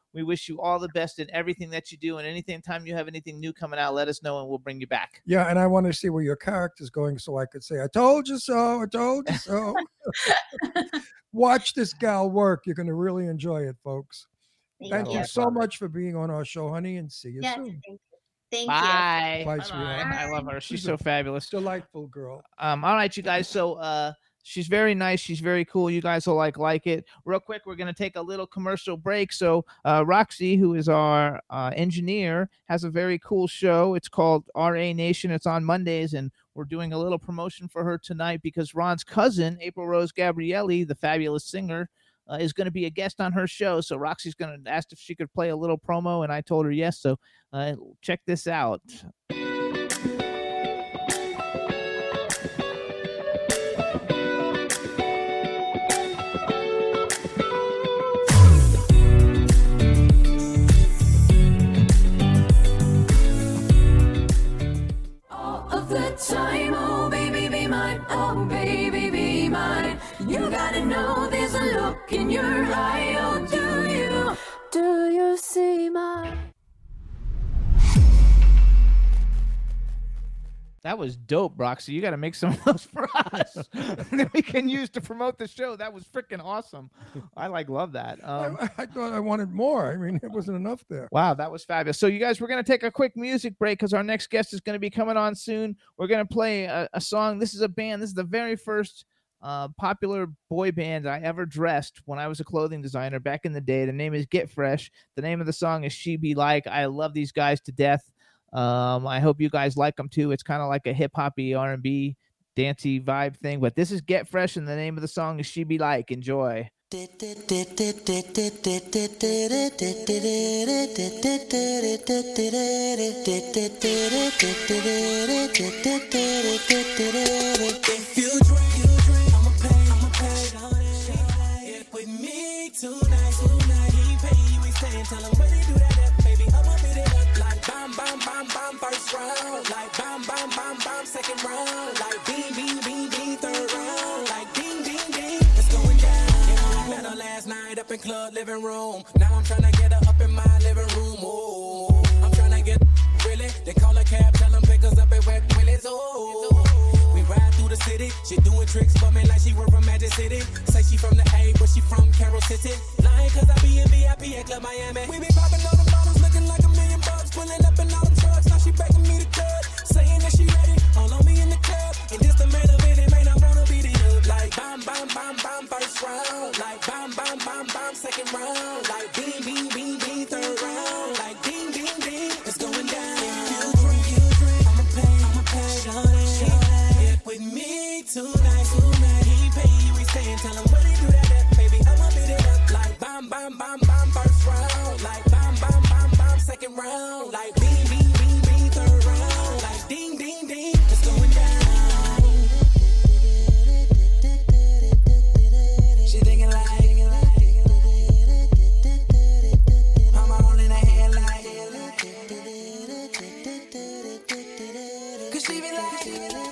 We wish you all the best in everything that you do, and anything time you have anything new coming out, let us know and we'll bring you back. Yeah, and I want to see where your character's going so I could say, I told you so, I told you so. Watch this gal work. You're going to really enjoy it, folks. Thank you so much for being on our show, honey, and see you Yes, soon. thank you. Thank you. Bye. Bye, sweetheart. I love her. She's so fabulous. Delightful girl. All right, you guys. So she's very nice. She's very cool. You guys will like it. Real quick, we're going to take a little commercial break. So Roxy, who is our engineer, has a very cool show. It's called RA Nation. It's on Mondays, and we're doing a little promotion for her tonight because Ron's cousin, April Rose Gabrielli, the fabulous singer, is going to be a guest on her show. So Roxy's going to ask if she could play a little promo, and I told her yes. So check this out. All of the time, oh baby, be mine. Oh baby, be mine. You gotta know there's a look in your eye. Oh, do you see my? That was dope, Roxy. You got to make some of those for us that we can use to promote the show. That was freaking awesome. I love that. I thought I wanted more. I mean, it wasn't enough there. Wow, that was fabulous. So you guys, we're going to take a quick music break because our next guest is going to be coming on soon. We're going to play a song. This is a band. This is the very first popular boy band I ever dressed when I was a clothing designer back in the day. The name is Get Fresh. The name of the song is She Be Like. I love these guys to death. I hope you guys like them too. It's kind of like a hip-hoppy R&B dancey vibe thing, but this is Get Fresh and the name of the song is She Be Like. Enjoy. If you drink, I'ma pay. Get with me tonight. He pay you, he staying. Tell him when he do that, baby, I'ma beat it up like bam, bam, bam, bam, first round. Like bam, bam, bam, bam, second round. Like bing, bing, bing, bing, third round. Like ding, ding, ding, it's going down. You know, we met her last night up in club living room. Now I'm tryna get her up in my living room. Oh, I'm tryna get really. They call a cab, tell them pick us up at Wet Willie's. Oh, we ride through the city. She doing tricks for me like she work from Magic City. Say she from the A, but she from Carroll City. Lying cause I be in VIP at Club Miami. We be popping all the bottles, looking like $1 million. Pulling up in all them trucks, now she begging me to cut. Saying that she ready, all on me in the club. And this the man of it, it may not wanna be the up. Like bam, bam, bam, bam, first round. Like bam, bam, bam, bam, second round. Like bing, bing, bing, bing, third round. Like ding, ding, ding, it's going down. You drink, I'ma pay. Shawty, get with me tonight. He pay you, he staying. Tell him when he do that, baby, I'ma beat it up. Like bam, bam, bam, bam, first round. Like bam, bam, bam, bam, second round. Like bing, bing, bing, bing, third round. Like ding, ding, ding, it's going down. She thinking like I'm all in her head like. Cause she be like.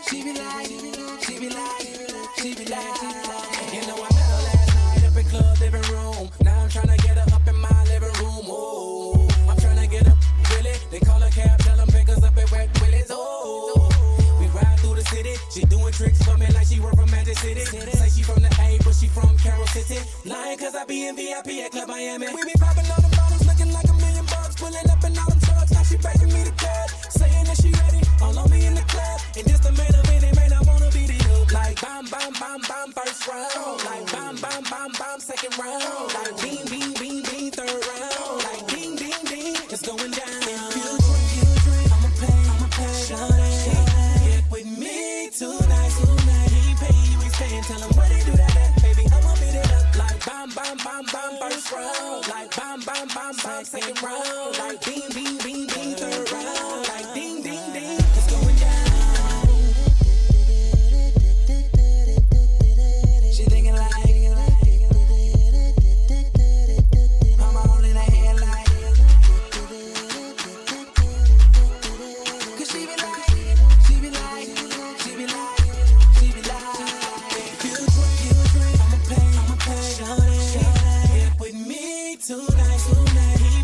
You know I met her last night up in club living room. Now I'm tryna get her up in my living room. Oh, I'm tryna get up really. They call a cab, tell them pick us up at Wet Willie's. Oh, we ride through the city. She doing tricks for me like she work from Magic City. Say she from the A, but she from Carroll City. Lying cause I be in VIP at Club Miami. We be popping all the bottles, looking like $1 million. Pulling up in all them trucks, now she begging me to cut. Saying that she ready, all on me in the club. And this the man of it, it may not wanna be the up. Like bam, bam, bam, bam, first round. Like bam, bam, bam, bam, second round. Like bing, bing, bing, bing, third round. Like ding, ding, ding, it's going down. If you drink, I'ma pay. Shawty, get with me tonight. He pay you, he staying. Tell him when he do that, baby, I'ma beat it up. Like bam, bam, bam, bam, first round. Like bam, bam, bam, bam, second round. Like bing, bing, bing, bing, third round. Like ding, ding, ding, it's going down. She thinking like I'm all in her head like. Cause she be like. If you drink, I'ma pay. Shawty, get with me tonight. He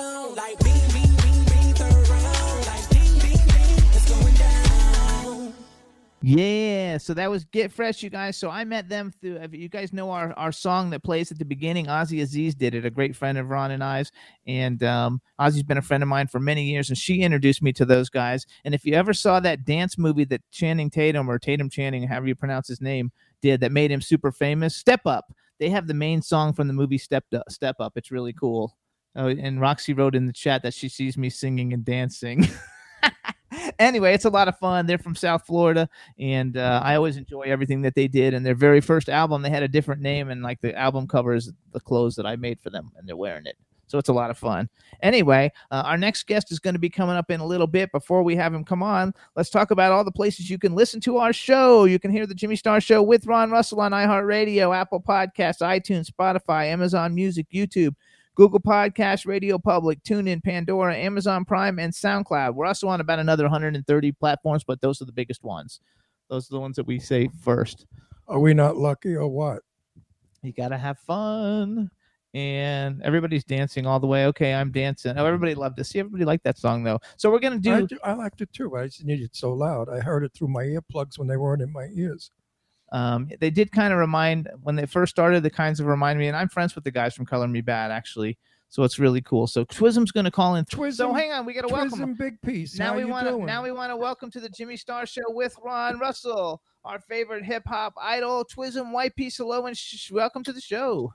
round. Like bing, bing, bing, bing, third round. Like ding, ding, ding, it's going down. Yeah, so that was Get Fresh, you guys. So I met them through, if you guys know our song that plays at the beginning, Ozzy Aziz did it, a great friend of Ron and I's. And Ozzy's been a friend of mine for many years, and she introduced me to those guys. And if you ever saw that dance movie that Channing Tatum, or Tatum Channing, however you pronounce his name, did that made him super famous, Step Up, they have the main song from the movie Step Up. It's really cool. Oh, and Roxy wrote in the chat that she sees me singing and dancing. Anyway, it's a lot of fun. They're from South Florida, and I always enjoy everything that they did. And their very first album, they had a different name, and like the album cover is the clothes that I made for them, and they're wearing it. So it's a lot of fun. Anyway, our next guest is going to be coming up in a little bit. Before we have him come on, let's talk about all the places you can listen to our show. You can hear the Jimmy Star Show with Ron Russell on iHeartRadio, Apple Podcasts, iTunes, Spotify, Amazon Music, YouTube, Google Podcasts, Radio Public, TuneIn, Pandora, Amazon Prime, and SoundCloud. We're also on about another 130 platforms, but those are the biggest ones. Those are the ones that we say first. Are we not lucky or what? You got to have fun. And everybody's dancing all the way. Okay, I'm dancing. Oh, everybody loved this. See, everybody liked that song, though. So we're going to do... I liked it, too. I just needed it so loud. I heard it through my earplugs when they weren't in my ears. They did kind of remind, when they first started, the kinds of remind me, and I'm friends with the guys from Color Me Bad, actually, so it's really cool. So Twism's going to call in. So hang on, we got to welcome him. Big piece. Now we want to welcome to the Jimmy Star Show with Ron Russell, our favorite hip hop idol, Twism White Piece. Hello and welcome to the show.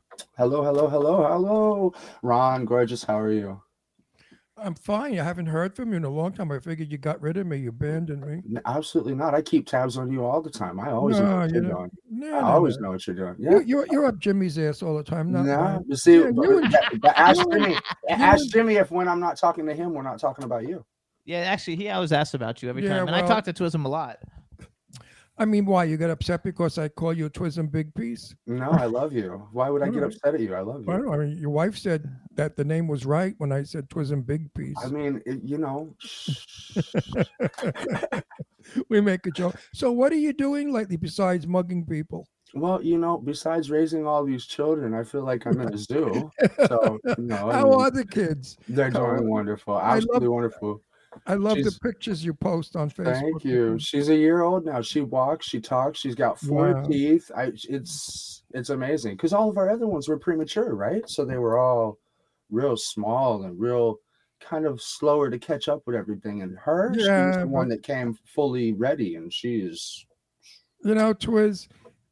Hello, Ron, gorgeous. How are you? I'm fine. I haven't heard from you in a long time. I figured you got rid of me. You abandoned me. Absolutely not. I keep tabs on you all the time. I always know what you're doing. I always know what you're doing. Yeah, you're up Jimmy's ass all the time. No, you see, but ask Jimmy. Ask Jimmy if when I'm not talking to him, we're not talking about you. Yeah, actually, he always asks about you every time, and I talk to Twism a lot. I mean, why? You got upset because I call you a Twism Big Piece? No, I love you. Why would I get upset at you? I love you. Well, I mean, your wife said that the name was right when I said Twism Big Piece. I mean, We make a joke. So what are you doing lately besides mugging people? Well, besides raising all these children, I feel like I'm in a zoo. So, how are the kids? They're doing wonderful. Absolutely wonderful. I love the pictures you post on Facebook. Thank you. She's a year old now. She walks, she talks, she's got 4 teeth. It's amazing because all of our other ones were premature, right? So they were all real small and real kind of slower to catch up with everything. And she's the one that came fully ready, and she's... Twiz,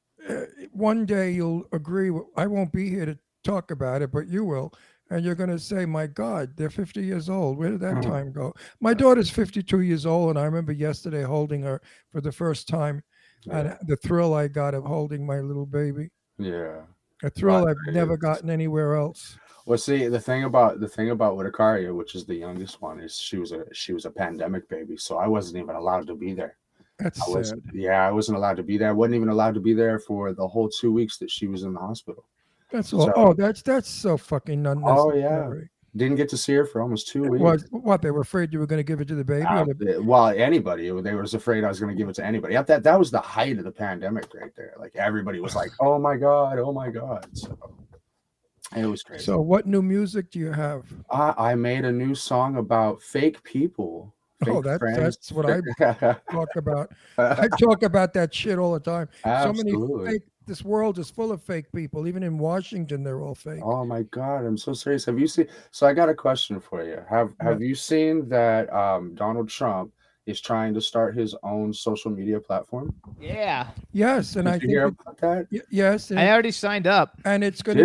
one day you'll agree. I won't be here to talk about it, but you will. And you're going to say, my God, they're 50 years old. Where did that time go? My daughter's 52 years old, and I remember yesterday holding her for the first time and the thrill I got of holding my little baby. Yeah. A thrill I've never gotten anywhere else. Well, see, the thing about Witakaria, which is the youngest one, is she was a pandemic baby, so I wasn't even allowed to be there. That's sad. I wasn't allowed to be there. I wasn't even allowed to be there for the whole 2 weeks that she was in the hospital. That's all. That's so fucking unnecessary. Oh yeah, didn't get to see her for almost 2 weeks. What they were afraid you were going to give it to the baby? Well, anybody. They were afraid I was going to give it to anybody. That was the height of the pandemic right there. Like everybody was like, "Oh my god." So it was crazy. So, what new music do you have? I made a new song about fake people. That's what I talk about. I talk about that shit all the time. Absolutely. So many fake. This world is full of fake people. Even in Washington, they're all fake. Oh my God, I'm so serious. Have you seen? So I got a question for you. Have you seen that Donald Trump is trying to start his own social media platform? Yeah. Yes, and Did you hear about that? Yes, I already signed up. And it's going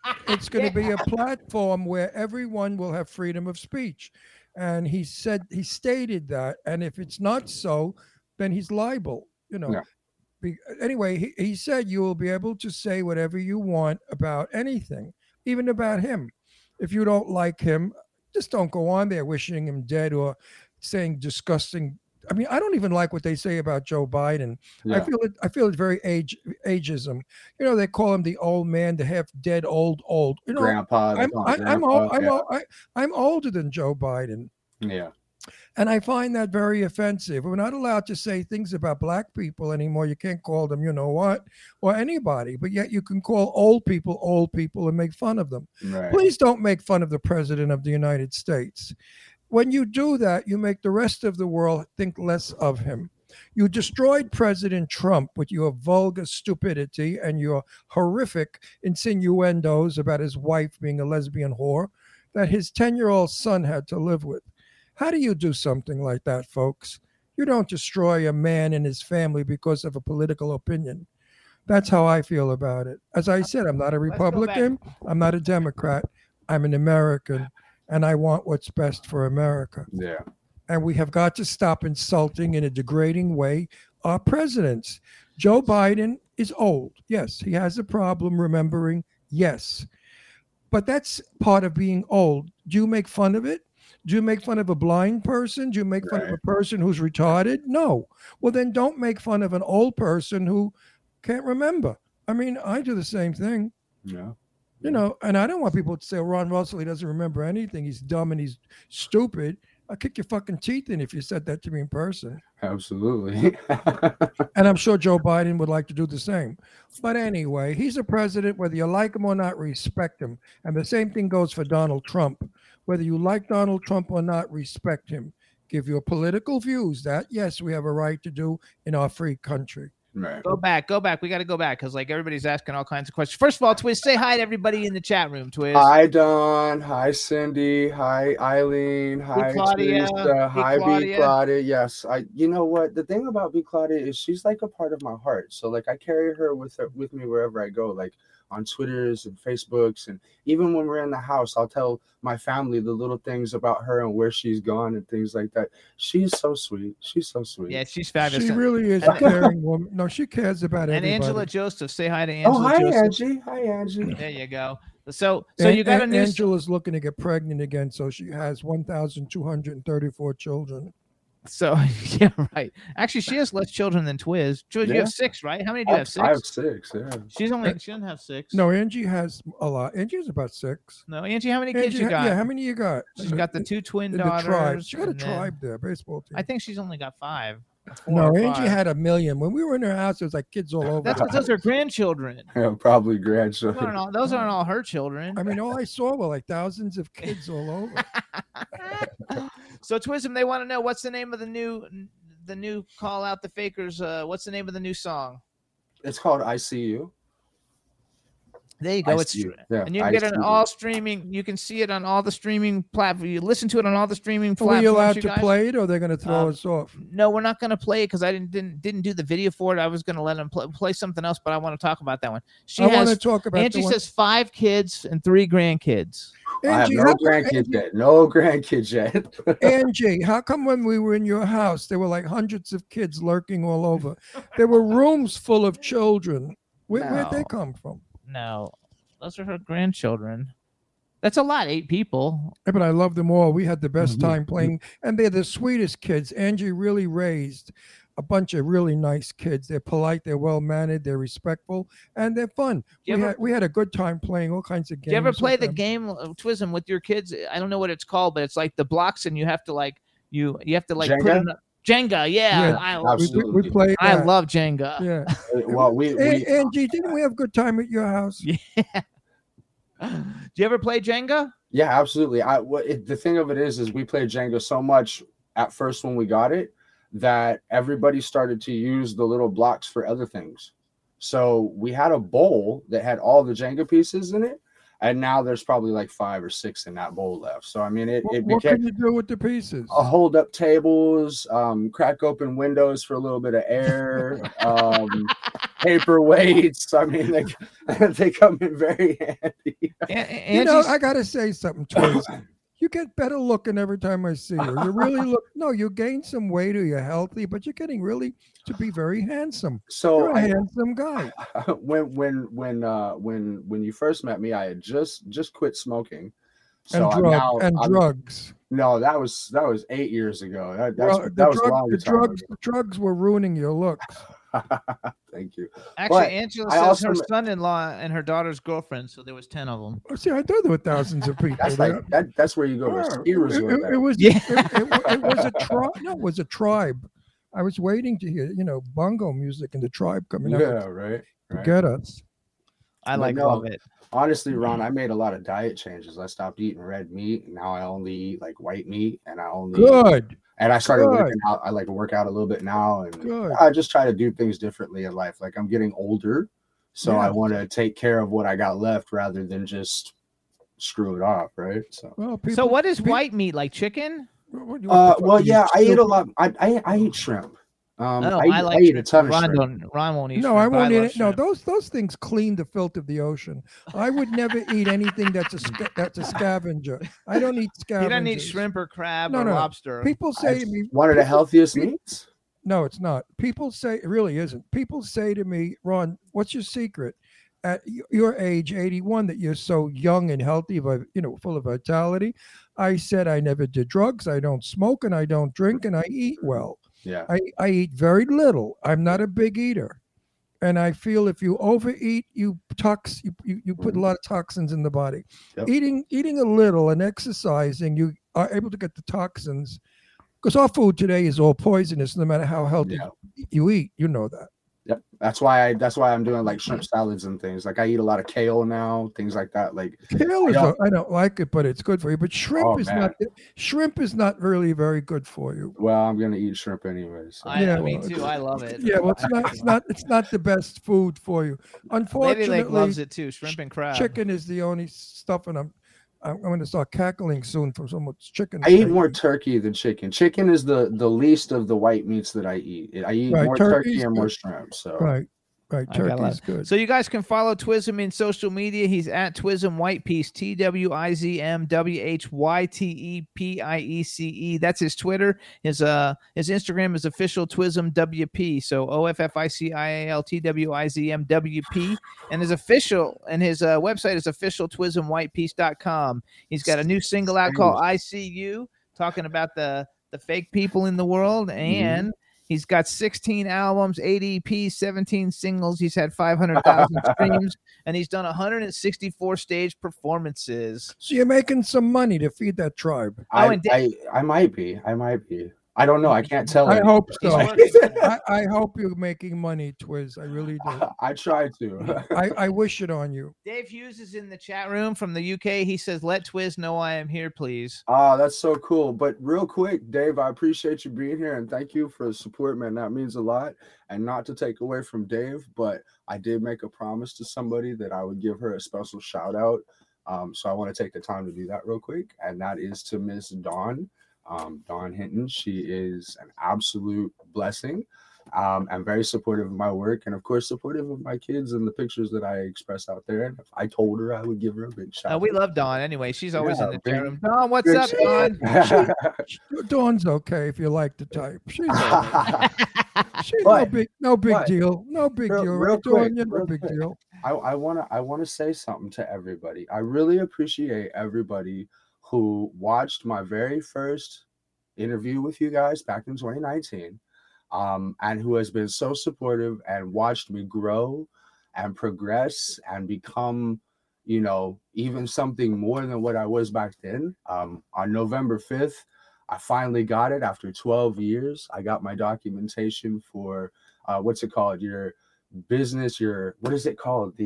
to be a platform where everyone will have freedom of speech. And he stated that, and if it's not so, then he's liable. Yeah. Anyway, he said you will be able to say whatever you want about anything, even about him. If you don't like him, just don't go on there wishing him dead or saying disgusting. I mean, I don't even like what they say about Joe Biden. Yeah. I feel it's very ageism. They call him the old man, the half dead old. Grandpa. I'm older than Joe Biden. Yeah. And I find that very offensive. We're not allowed to say things about black people anymore. You can't call them, you know what, or anybody, but yet you can call old people and make fun of them. Right. Please don't make fun of the president of the United States. When you do that, you make the rest of the world think less of him. You destroyed President Trump with your vulgar stupidity and your horrific insinuendos about his wife being a lesbian whore that his 10-year-old son had to live with. How do you do something like that, folks? You don't destroy a man and his family because of a political opinion. That's how I feel about it. As I said, I'm not a Republican. I'm not a Democrat. I'm an American, and I want what's best for America. Yeah. And we have got to stop insulting in a degrading way our presidents. Joe Biden is old. Yes, he has a problem remembering. Yes. But that's part of being old. Do you make fun of it? Do you make fun of a blind person? Do you make fun of a person who's retarded? No. Well, then don't make fun of an old person who can't remember. I mean, I do the same thing. Yeah. You know, and I don't want people to say, Ron Russell, he doesn't remember anything. He's dumb and he's stupid. I'll kick your fucking teeth in if you said that to me in person. Absolutely. And I'm sure Joe Biden would like to do the same. But anyway, he's a president, whether you like him or not, respect him. And the same thing goes for Donald Trump. Whether you like Donald Trump or not, respect him. Give your political views. That, yes, we have a right to do in our free country. Right. Go back. We got to go back because like everybody's asking all kinds of questions. First of all, Twiz, say hi to everybody in the chat room, Twiz. Hi, Don. Hi, Cindy. Hi, Eileen. Hi, Claudia. Teresa. Hi, Claudia. B. Claudia. Yes, you know what? The thing about B. Claudia is she's like a part of my heart. So like I carry her with me wherever I go. Like on Twitters and Facebooks, and even when we're in the house, I'll tell my family the little things about her and where she's gone and things like that. She's so sweet. She's so sweet. Yeah, she's fabulous. She really is a caring woman. No, she cares about everybody. And Angela Joseph, say hi to Angela. Oh, hi, Joseph. Angie. Hi, Angie. There you go. So you got a new. Angela's looking to get pregnant again, so she has 1,234 children. So yeah, right. Actually, she has less children than Twiz. Twiz, you have 6, right? How many do you have? 6? I have 6. Yeah. She doesn't have 6. No, Angie has a lot. Angie has about 6. No, Angie, how many kids you got? Yeah, how many you got? She's got the 2 twin The daughters. tribe. She got a and then- tribe there, baseball team. I think she's only got 5. No, 4 or Angie 5. had 1 million. When we were in her house, there was like kids all over. That's because those are grandchildren. Yeah, probably Those grandchildren. aren't all her children. I mean, all I saw were like thousands of kids all over. So Twism, they want to know what's the name of the new Call Out the Fakers. What's the name of the new song? It's called I See You. There you go. I It's See You. Yeah, and you can I get it See on You. all streaming. You can see it on all the streaming platforms. You listen to it on all the streaming Are platforms. we allowed you to guys. play it, or they're going to throw us off? No, we're not going to play it because I didn't do the video for it. I was going to let them play something else, but I want to talk about that one. She I want has. to talk about Angie the one. says 5 kids and 3 grandkids. I have Angie, no how come- grandkids yet. No grandkids yet. Angie, how come when we were in your house, there were like hundreds of kids lurking all over? There were rooms full of children. Where'd they No. come from? No, those are her grandchildren. That's a lot. 8 people. Yeah, but I love them all. We had the best Mhm. time playing, and they're the sweetest kids. Angie really raised a bunch of really nice kids. They're polite, they're well mannered, they're respectful, and they're fun. Do you ever- We had a good time playing all kinds of games. Do you ever with play the them. game of Twism with your kids? I don't know what it's called, but it's like the blocks, and you have to like you have to like put Jenga? in Jenga. Yeah, Yeah. I We played I that. love Jenga. Yeah. Well, we Angie, didn't we have a good time at your house? Yeah. Do you ever play Jenga? yeah, absolutely. The thing of it is we played Jenga so much at first when we got it that everybody started to use the little blocks for other things. So we had a bowl that had all the Jenga pieces in it, and now there's probably like 5 or 6 in that bowl left. So I mean, it What became can you do with the pieces? hold up tables, crack open windows for a little bit of air, paperweights. I mean, they come in very handy. You know, I gotta say something, Twiz. You get better looking every time I see you. You really look. No, you gained some weight, or you're healthy, but you're getting really to be very handsome. So You're a handsome guy. when you first met me, I had just quit smoking. So And drugs. No, that was 8 years ago. That Well, was a long the time ago. drugs were ruining your looks. Thank you. Actually, But Angela I says also her met- son-in-law and her daughter's girlfriend, so there was 10 of them. Oh, see, I thought there were thousands of people That's there. like that's where you go to a Oh, ski resort. it then. was Yeah. it was a tribe. No, it was a tribe. I was waiting to hear, bongo music and the tribe coming out Yeah, right. to right. get us. I But like no, love it. Honestly, Ron, I made a lot of diet changes. I stopped eating red meat. And now I only eat like white meat, and I only Good. and I started Good. working out. I like to work out a little bit now, and Good. I just try to do things differently in life. Like I'm getting older, so I Yeah. want to take care of what I got left rather than just screw it off, right? So, Well, So what is white meat, like chicken? well, yeah, I eat a lot. I eat shrimp. Oh, I eat a ton of Ron shrimp. Ron won't eat No, shrimp, I but won't eat love it. No, shrimp. those things clean the filth of the ocean. I would never eat anything that's a scavenger. I don't eat You scavengers. don't eat shrimp or crab No, or no, no. lobster. People say It's to me, one of the healthiest meats. no, it's not. People say it really isn't. People say to me, Ron, what's your secret? At your age, 81, that you're so young and healthy, full of vitality. I said I never did drugs. I don't smoke and I don't drink and I eat well. Yeah. I eat very little. I'm not a big eater. And I feel if you overeat, you put a lot of toxins in the body. Yep. Eating a little and exercising, you are able to get the toxins. Because our food today is all poisonous, no matter how healthy Yeah. you eat. You know that. Yep. That's why I'm doing like shrimp salads and things. Like I eat a lot of kale now, things like that. Like Kale is Yeah. I don't like it, but it's good for you. But shrimp shrimp is not really very good for you. well, I'm gonna eat shrimp anyways. So. Me too. I love it. Yeah, well, it's not the best food for you. Lady Unfortunately, Lake loves it too. Shrimp and crab. chicken is the only stuff, and I'm going to start cackling soon from so much chicken. I eat more turkey than chicken. Chicken is the least of the white meats that I eat. I eat Right, more turkey turkey's and more good. shrimp. So Right. I got a Turkey's lot. good. So you guys can follow Twism in social media. He's at Twism Whitepiece, TWIZM WHYTEPIECE. That's his Twitter. His Instagram is official Twism WP. So OFFICIALTWIZM WP. And his website is officialtwismwhitepiece.com. He's got a new single out called I See You, talking about the fake people in the world, and he's got 16 albums, 8 EPs, 17 singles. He's had 500,000 streams, and he's done 164 stage performances. So you're making some money to feed that tribe. I might be. I don't know. I can't tell. I you. hope so. He's working. I hope you're making money, Twiz. I really do. I try to. I wish it on you. Dave Hughes is in the chat room from the UK. He says, "Let Twiz know I am here, please." Oh, that's so cool. But real quick, Dave, I appreciate you being here and thank you for the support, man. That means a lot. And not to take away from Dave, but I did make a promise to somebody that I would give her a special shout out. So I want to take the time to do that real quick. And that is to Miss Dawn. Dawn Hinton. She is an absolute blessing. And very supportive of my work, and of course supportive of my kids and the pictures that I express out there. And if I told her I would give her a big shout. We love Dawn anyway. She's always in the big- chat room. Dawn, what's big up, shout Dawn? out. Dawn's okay if you like the type. She's But- no big but- deal. No big Real- deal. real Right, Dawn? quick, You're no real big quick. deal. I want to say something to everybody. I really appreciate everybody who watched my very first interview with you guys back in 2019, and who has been so supportive and watched me grow and progress and become, even something more than what I was back then. On November 5th, I finally got it after 12 years. I got my documentation for what's it called? Your business, what is it called?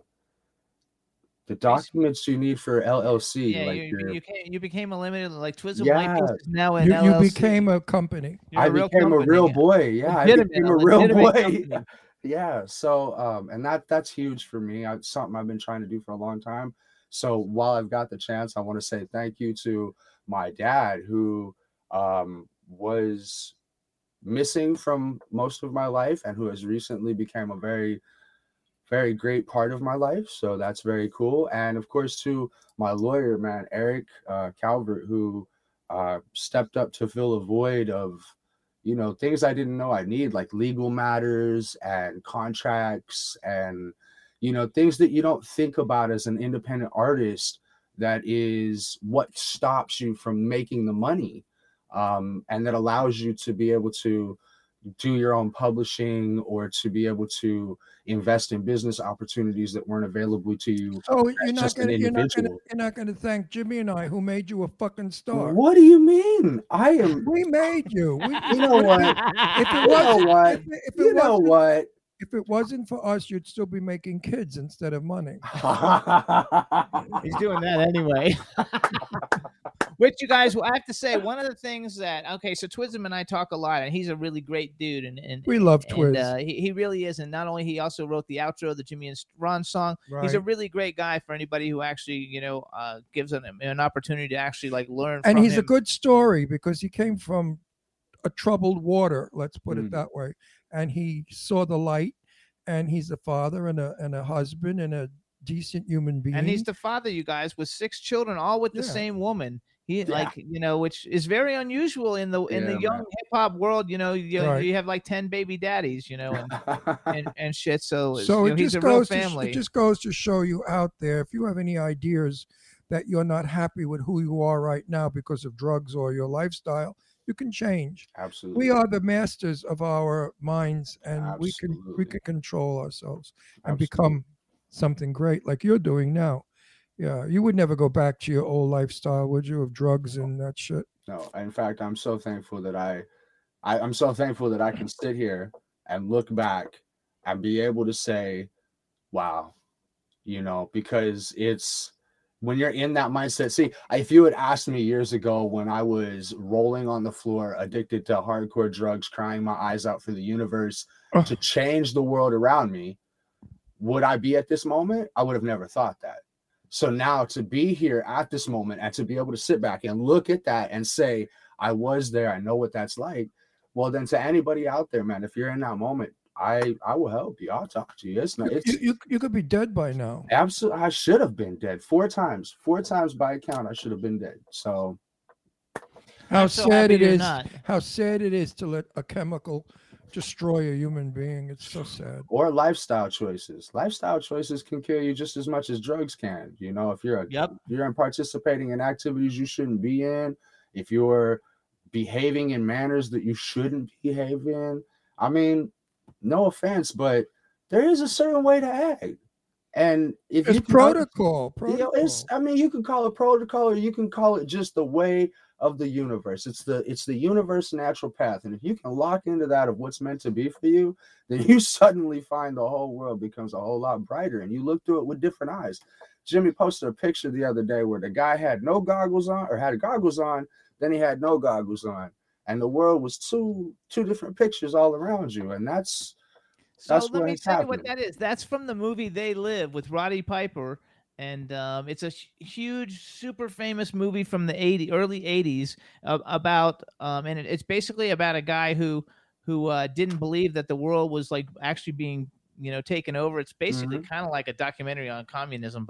The documents you need for LLC. Yeah, like you became a limited, like Twism Yeah. Whitepiece is now an You LLC. became a company. You're I a real became a company. real boy. Yeah, I Legitimate, became a a real legitimate boy. company. Yeah. So, and that's huge for me. It's something I've been trying to do for a long time. So while I've got the chance, I want to say thank you to my dad, who was missing from most of my life and who has recently become a very, very great part of my life. So that's very cool. And of course, to my lawyer, man, Eric Calvert, who stepped up to fill a void of, things I didn't know I need, like legal matters and contracts and, things that you don't think about as an independent artist. That is what stops you from making the money. And that allows you to be able to do your own publishing or to be able to invest in business opportunities that weren't available to you. So as you're not just an gonna individual. thank Jimmy and I who made you a fucking star. What do you mean? I am. We made you. You know what? If it You know wasn't, what? if You it know wasn't, what? if it wasn't for us, you'd still be making kids instead of money. He's doing that anyway. Which, you guys, I have to say, one of the things that, okay, so Twism and I talk a lot, and he's a really great dude, and We love and, Twiz. he really is, and not only he also wrote the outro, the Jimmy and Ron song. He's a Right. really great guy for anybody who actually, gives an opportunity to actually like learn. And from he's a him. good story because he came from a troubled water, let's put it Mm. that way. And he saw the light, and he's a father and a husband and a decent human being. And he's the father, you guys, with 6 children, all with the Yeah. same woman. He Yeah. which is very unusual in the Yeah, young man. hip hop world. You Right. have like 10 baby daddies, and shit. So, So it he's just a real goes family. it just goes to show you out there, if you have any ideas that you're not happy with who you are right now because of drugs or your lifestyle, you can change. Absolutely. We are the masters of our minds, and we Absolutely. can control ourselves and Absolutely. become something great like you're doing now. Yeah, you would never go back to your old lifestyle, would you, of drugs and that shit? No, in fact, I'm so thankful that I'm so thankful that I can sit here and look back and be able to say, wow, because it's when you're in that mindset. See, if you had asked me years ago when I was rolling on the floor, addicted to hardcore drugs, crying my eyes out for the universe Ugh. to change the world around me, would I be at this moment? I would have never thought that. So now to be here at this moment and to be able to sit back and look at that and say, I was there, I know what that's like. Well, then to anybody out there, man, if you're in that moment, I will help you. I'll talk to you. It's not, it's You could be dead by now. absolutely. I should have been dead 4 times. 4 times by account, I should have been dead. So How I'm so sad happy it you're is! not. How sad it is to let a chemical destroy a human being. It's so sad. or lifestyle choices. Lifestyle choices can kill you just as much as drugs can. If you're Yep. you're participating in activities you shouldn't be in, if you're behaving in manners that you shouldn't behave in. I mean, no offense, but there is a certain way to act. And if It's you can protocol. you can call it protocol or you can call it just the way of the universe. It's the universe natural path. And if you can lock into that of what's meant to be for you, then you suddenly find the whole world becomes a whole lot brighter and you look through it with different eyes. Jimmy posted a picture the other day where the guy had no goggles on or had goggles on, then he had no goggles on. And the world was two different pictures all around you. And that's let what me is tell you what happening. that is. That's from the movie They Live with Roddy Piper. And it's a huge, super famous movie from the early 80s about, and it's basically about a guy who didn't believe that the world was like actually being, taken over. It's basically kind of like a documentary on communism,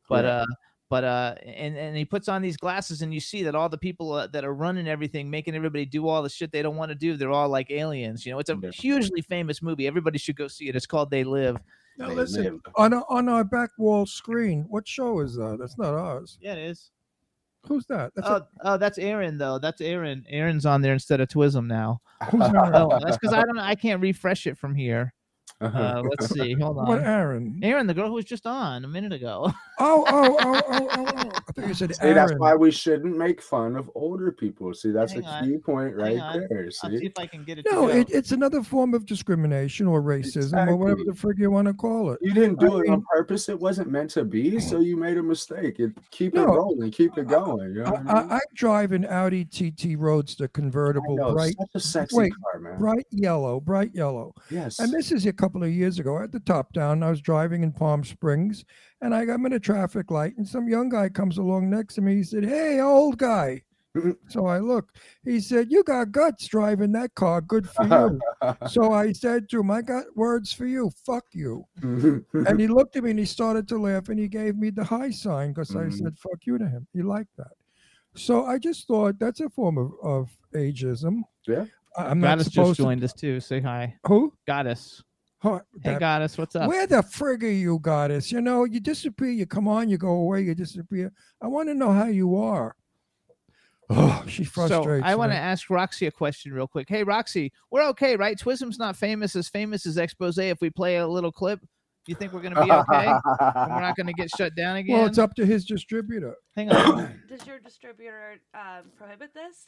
and he puts on these glasses and you see that all the people that are running everything, making everybody do all the shit they don't want to do, they're all like aliens. It's a hugely famous movie. Everybody should go see it. It's called They Live. Now They listen, live. on our back wall screen, what show is that? That's not ours. Yeah, it is. Who's that? That's That's Aaron though. That's Aaron. Aaron's on there instead of Twism now. who's Aaron? Oh, that's because I can't refresh it from here. Let's see. Hold What on. Aaron? Aaron, the girl who was just on a minute ago. Oh. I thought you said See, that's Aaron. why we shouldn't make fun of older people. See, that's Hang a on. key point right on. there. I'll see See, if I can get it. No, to go. it's another form of discrimination or racism or whatever Exactly. the frig you want to call it. you didn't do I it on mean- purpose. It wasn't meant to be. So you made a mistake. Keep it No. rolling. Keep it going. You know what I mean? I drive an Audi TT Roadster convertible, I know, bright such a sexy wait, car, man. bright yellow. Yes. And this is a couple of years ago at the top down. I was driving in Palm Springs and I'm in a traffic light and some young guy comes along next to me. He said, "Hey, old guy." So I look. He said, "You got guts driving that car. Good for you." So I said to him, "I got words for you. Fuck you." And he looked at me and he started to laugh and he gave me the high sign because I said, "Fuck you" to him. He liked that. So I just thought that's a form of ageism. Yeah. I'm not Goddess just supposed to. joined us too. Say hi, Who? Goddess. Huh, Hey, that- Goddess, what's up? Where the frig are you, Goddess? You disappear, you come on, you go away, you disappear. I want to know how you are. Oh, she frustrates. So I want to me. ask Roxy a question real quick. Hey, Roxy, we're okay, right? Twism's not famous as Expose. If we play a little clip, do you think we're going to be okay? And we're not going to get shut down again? Well, it's up to his distributor. Hang on. Does your distributor prohibit this?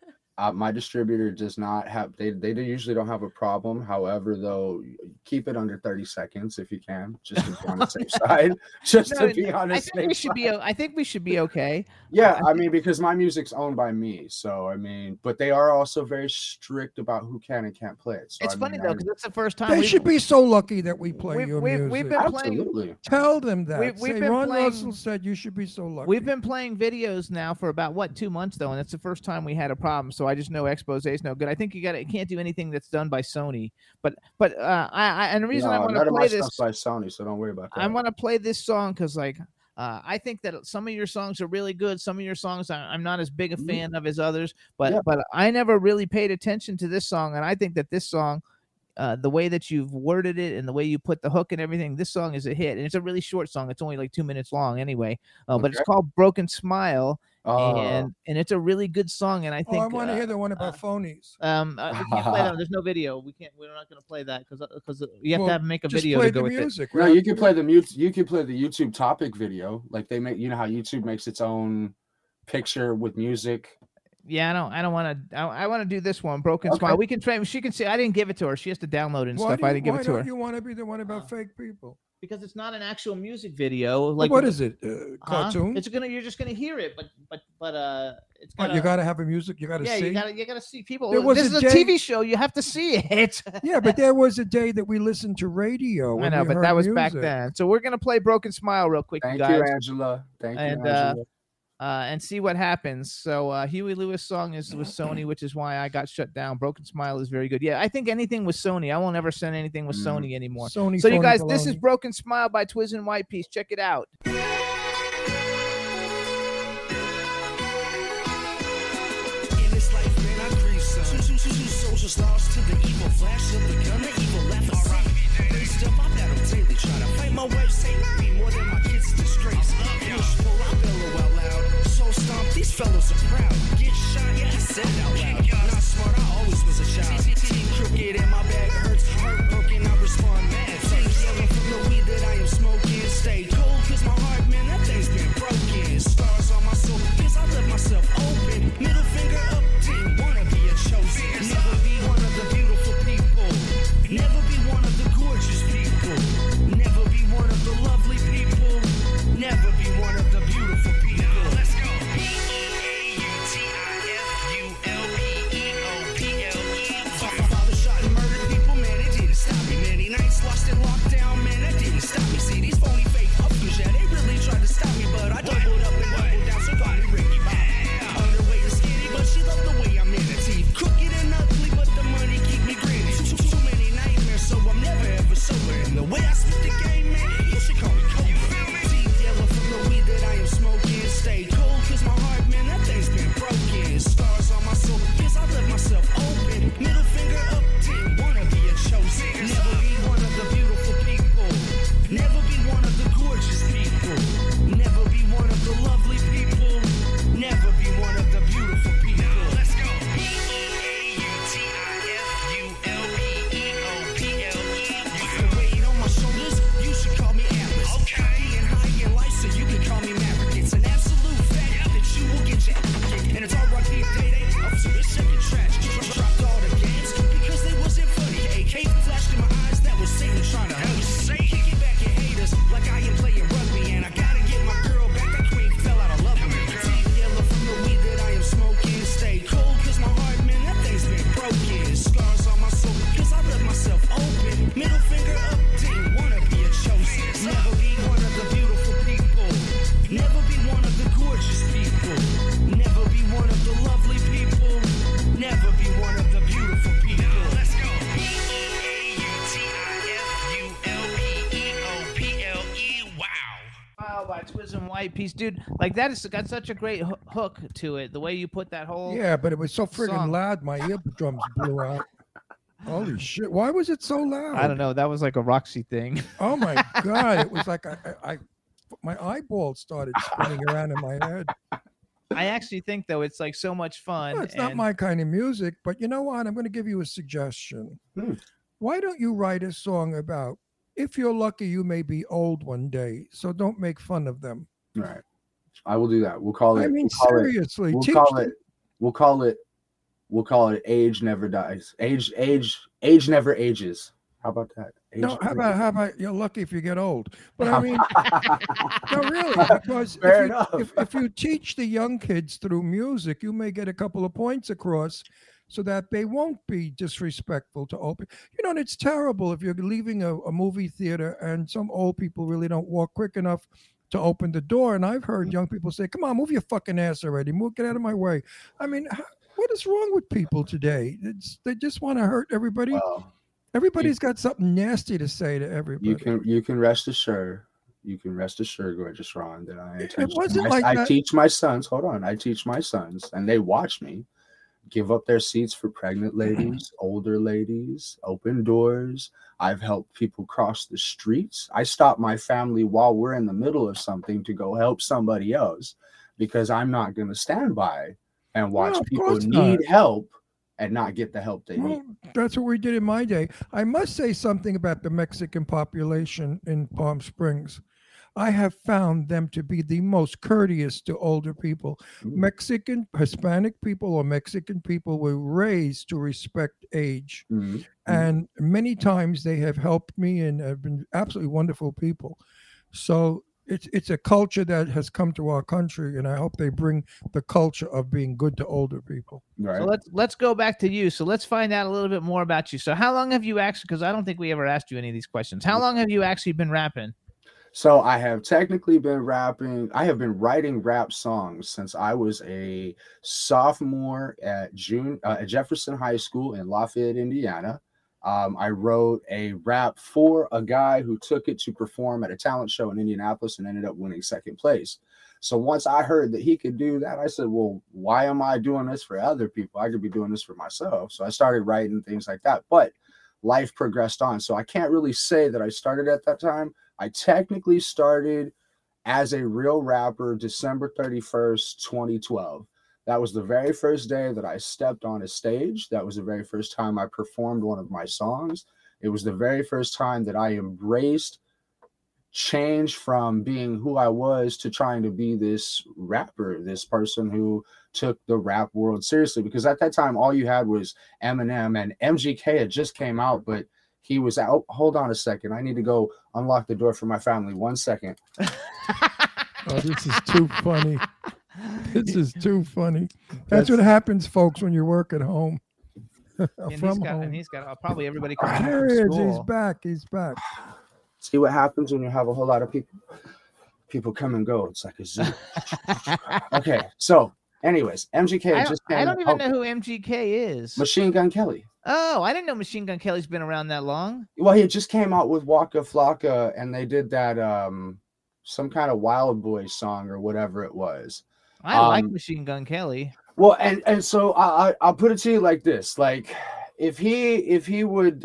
My distributor does not have. They usually don't have a problem. However, though, keep it under 30 seconds if you can, just to be on the safe side. Just to be on the I safe think we should be. I think we should be okay. Yeah, I mean, because my music's owned by me, so I mean, but they are also very strict about who can and can't play it. So It's funny though, because it's the first time They should be so lucky that we play your music. We've been playing. Absolutely. Tell them that. We've Say, been Ron playing- Russell said you should be so lucky. We've been playing videos now for about 2 months though, and it's the first time we had a problem. So I just know Expose is no good. I think you can't do anything that's done by Sony. But I and the reason I want to none of my play this, stuff's by Sony, so don't worry about that. I want to play this song because I think that some of your songs are really good. Some of your songs I'm not as big a fan of as others, but I never really paid attention to this song, and I think that this song, the way that you've worded it and the way you put the hook and everything, this song is a hit. And it's a really short song. It's only like 2 minutes long anyway, but it's called Broken Smile. And it's a really good song, and I think I want to hear the one about phonies. we can't play that. There's no video. We're not going to play that because you have to make a just video play to go the with music, No, right? you can play the mute. You can play the YouTube topic video, like they make. You know how YouTube makes its own picture with music. Yeah, I don't want to. I want to do this one, Broken Smile. We can train. She can see. I didn't give it to her. She has to download it and stuff. I didn't give it to her. Why don't you want to be the one about fake people? Because it's not an actual music video. Like what is it? Cartoon? You're just gonna hear it, but it's But you gotta have a music. You gotta see. you gotta see people. There was This is a day- TV show. You have to see it. Yeah, but there was a day that we listened to radio. I know, but that was back then. So we're gonna play Broken Smile real quick, Thank you guys. you, Angela. Thank you, Angela. And see what happens. So Huey Lewis' song is with Sony, which is why I got shut down. Broken Smile is very good. Yeah, I think anything with Sony. I won't ever send anything with Sony anymore. Sony, so you phony guys, this baloney. is Broken Smile by Twiz and White Piece. Check it out. In this life, man, I grieve some. Two soldiers lost to the evil flash of the gun, the evil laugh. Faced up, I battle daily, try to fight my wife, say me more than my kids' disgrace. Pull, I bellow out loud. So stomp, these fellows are proud. Get shot, yeah, I said it out loud. Not smart, I always was a child. Crooked and my bag hurts, heartbroken, I respond mad. Yelling from the weed that I am smoking. Stay cold, cause my heart, man, that thing's been broken. Scars on my soul, cause I left myself open. Middle finger up, didn't wanna be a chosen. Never be one of the beautiful people. Never be one of the gorgeous people. Never be one of the lovely people. Never be one of the beautiful people. Now let's go. B-E-A-U-T-I-F-U-L-P-E-O-P-L-E. Father shot and murdered people, man, it didn't stop me. Many nights lost in lockdown, man, that didn't stop me. See, these phony fake uppers, yeah, they really tried to stop me, but I doubled up and doubled down, so call me Ricky Bobby. Underweight and skinny, but she loved the way I'm in her teeth. Crooked and ugly, but the money keep me grinning. Too many nightmares, so I'm never ever sober. And the way I spit the game, man, you should call me Cobra. Deep yellow from the weed that I am smoking. Stay cold, cause my heart, man, that thing's been broken. Scars on my soul, cause I left myself open. Middle finger up, didn't wanna be a chosen. Never be one of the beautiful people. Never be one of the gorgeous people. Never be one of the lovely people. Never be one of the beautiful people. Now let's go. B-E-A-U-T-I-F-U-L-P-E-O-P-L-E. Weight on my shoulders, you should call me Atlas. Being high in life, so you can call me Maverick. It's an absolute fact that you will get your kicked. And it's R.I.P. Payday, up to the second trash. Dropped all the games because they wasn't funny. AK flashed in my eyes, that was Satan trying to hurt me. Kick it back, you haters, like I am playing rugby. And I gotta get my girl back, that queen fell out of love with me. Deep yellow from the weed that I am smoking. Stay cold, cause my heart, man, that thing's been broken. Scars on my soul, cause I left myself open. Middle finger up, didn't wanna be a chosen. Never be one of the beautiful people. Never be one of the gorgeous people. Never be one of the lovely people. Never be one of the beautiful people. Now let's go. B-E-A-U-T-I-F-U-L-P-E-O-P-L-E. Wow. Smile by Twiz and White Piece, dude. Like that has got such a great hook to it. The way you put that whole Yeah, but it was so friggin' song. loud. My eardrums blew out. Holy shit! Why was it so loud? I don't know. That was like a Roxy thing. Oh my god! It was like my eyeballs started spinning around in my head. I actually think though it's like so much fun. Well, it's not my kind of music, but you know what? I'm going to give you a suggestion. Why don't you write a song about if you're lucky, you may be old one day, so don't make fun of them. Right. I will do that. We'll call it. I mean, we'll seriously. We'll call it age never dies. Age never ages. How about that? How about you're lucky if you get old? But I mean, no, really, because if you teach the young kids through music, you may get a couple of points across, so that they won't be disrespectful to old people. You know, and it's terrible if you're leaving a movie theater and some old people really don't walk quick enough to open the door. And I've heard young people say, "Come on, move your fucking ass already. Get out of my way." I mean, what is wrong with people today? They just want to hurt everybody. Well, everybody's got something nasty to say to everybody. You can rest assured. You can rest assured, Gorgeous Ron, that I teach my sons. Hold on, I teach my sons, and they watch me give up their seats for pregnant ladies, older ladies, open doors. I've helped people cross the streets. I stop my family while we're in the middle of something to go help somebody else, because I'm not going to stand by and watch people need help and not get the help they need. That's what we did in my day. I must say something about the Mexican population in Palm Springs. I have found them to be the most courteous to older people. Mexican, Hispanic people, or Mexican people were raised to respect age. And many times they have helped me and have been absolutely wonderful people. So it's a culture that has come to our country, and I hope they bring the culture of being good to older people. Right. So let's go back to you. So let's find out a little bit more about you. So how long have you actually, because I don't think we ever asked you any of these questions, how long have you actually been rapping? So I have technically been rapping. I have been writing rap songs since I was a sophomore at Jefferson High School in Lafayette, Indiana. I wrote a rap for a guy who took it to perform at a talent show in Indianapolis and ended up winning second place. So once I heard that he could do that, I said, well, why am I doing this for other people? I could be doing this for myself. So I started writing things like that. But life progressed on. So I can't really say that I started at that time. I technically started as a real rapper December 31st, 2012. That was the very first day that I stepped on a stage. That was the very first time I performed one of my songs. It was the very first time that I embraced change from being who I was to trying to be this rapper, this person who took the rap world seriously. Because at that time, all you had was Eminem, and MGK had just came out, but he was out. Hold on a second. I need to go unlock the door for my family. 1 second. Oh, this is too funny. This is too funny. That's what happens, folks, when you work at home. And he's got probably everybody coming There from he is. school. He's back. He's back. See what happens when you have a whole lot of people come and go. It's like a zoo. Okay, so anyways, MGK just came. I don't even know who MGK is. Machine Gun Kelly. Oh, I didn't know Machine Gun Kelly's been around that long. Well, he just came out with Waka Flocka, and they did that some kind of Wild Boy song or whatever it was. I like Machine Gun Kelly. Well, and so I'll put it to you like this: like if he wouldn't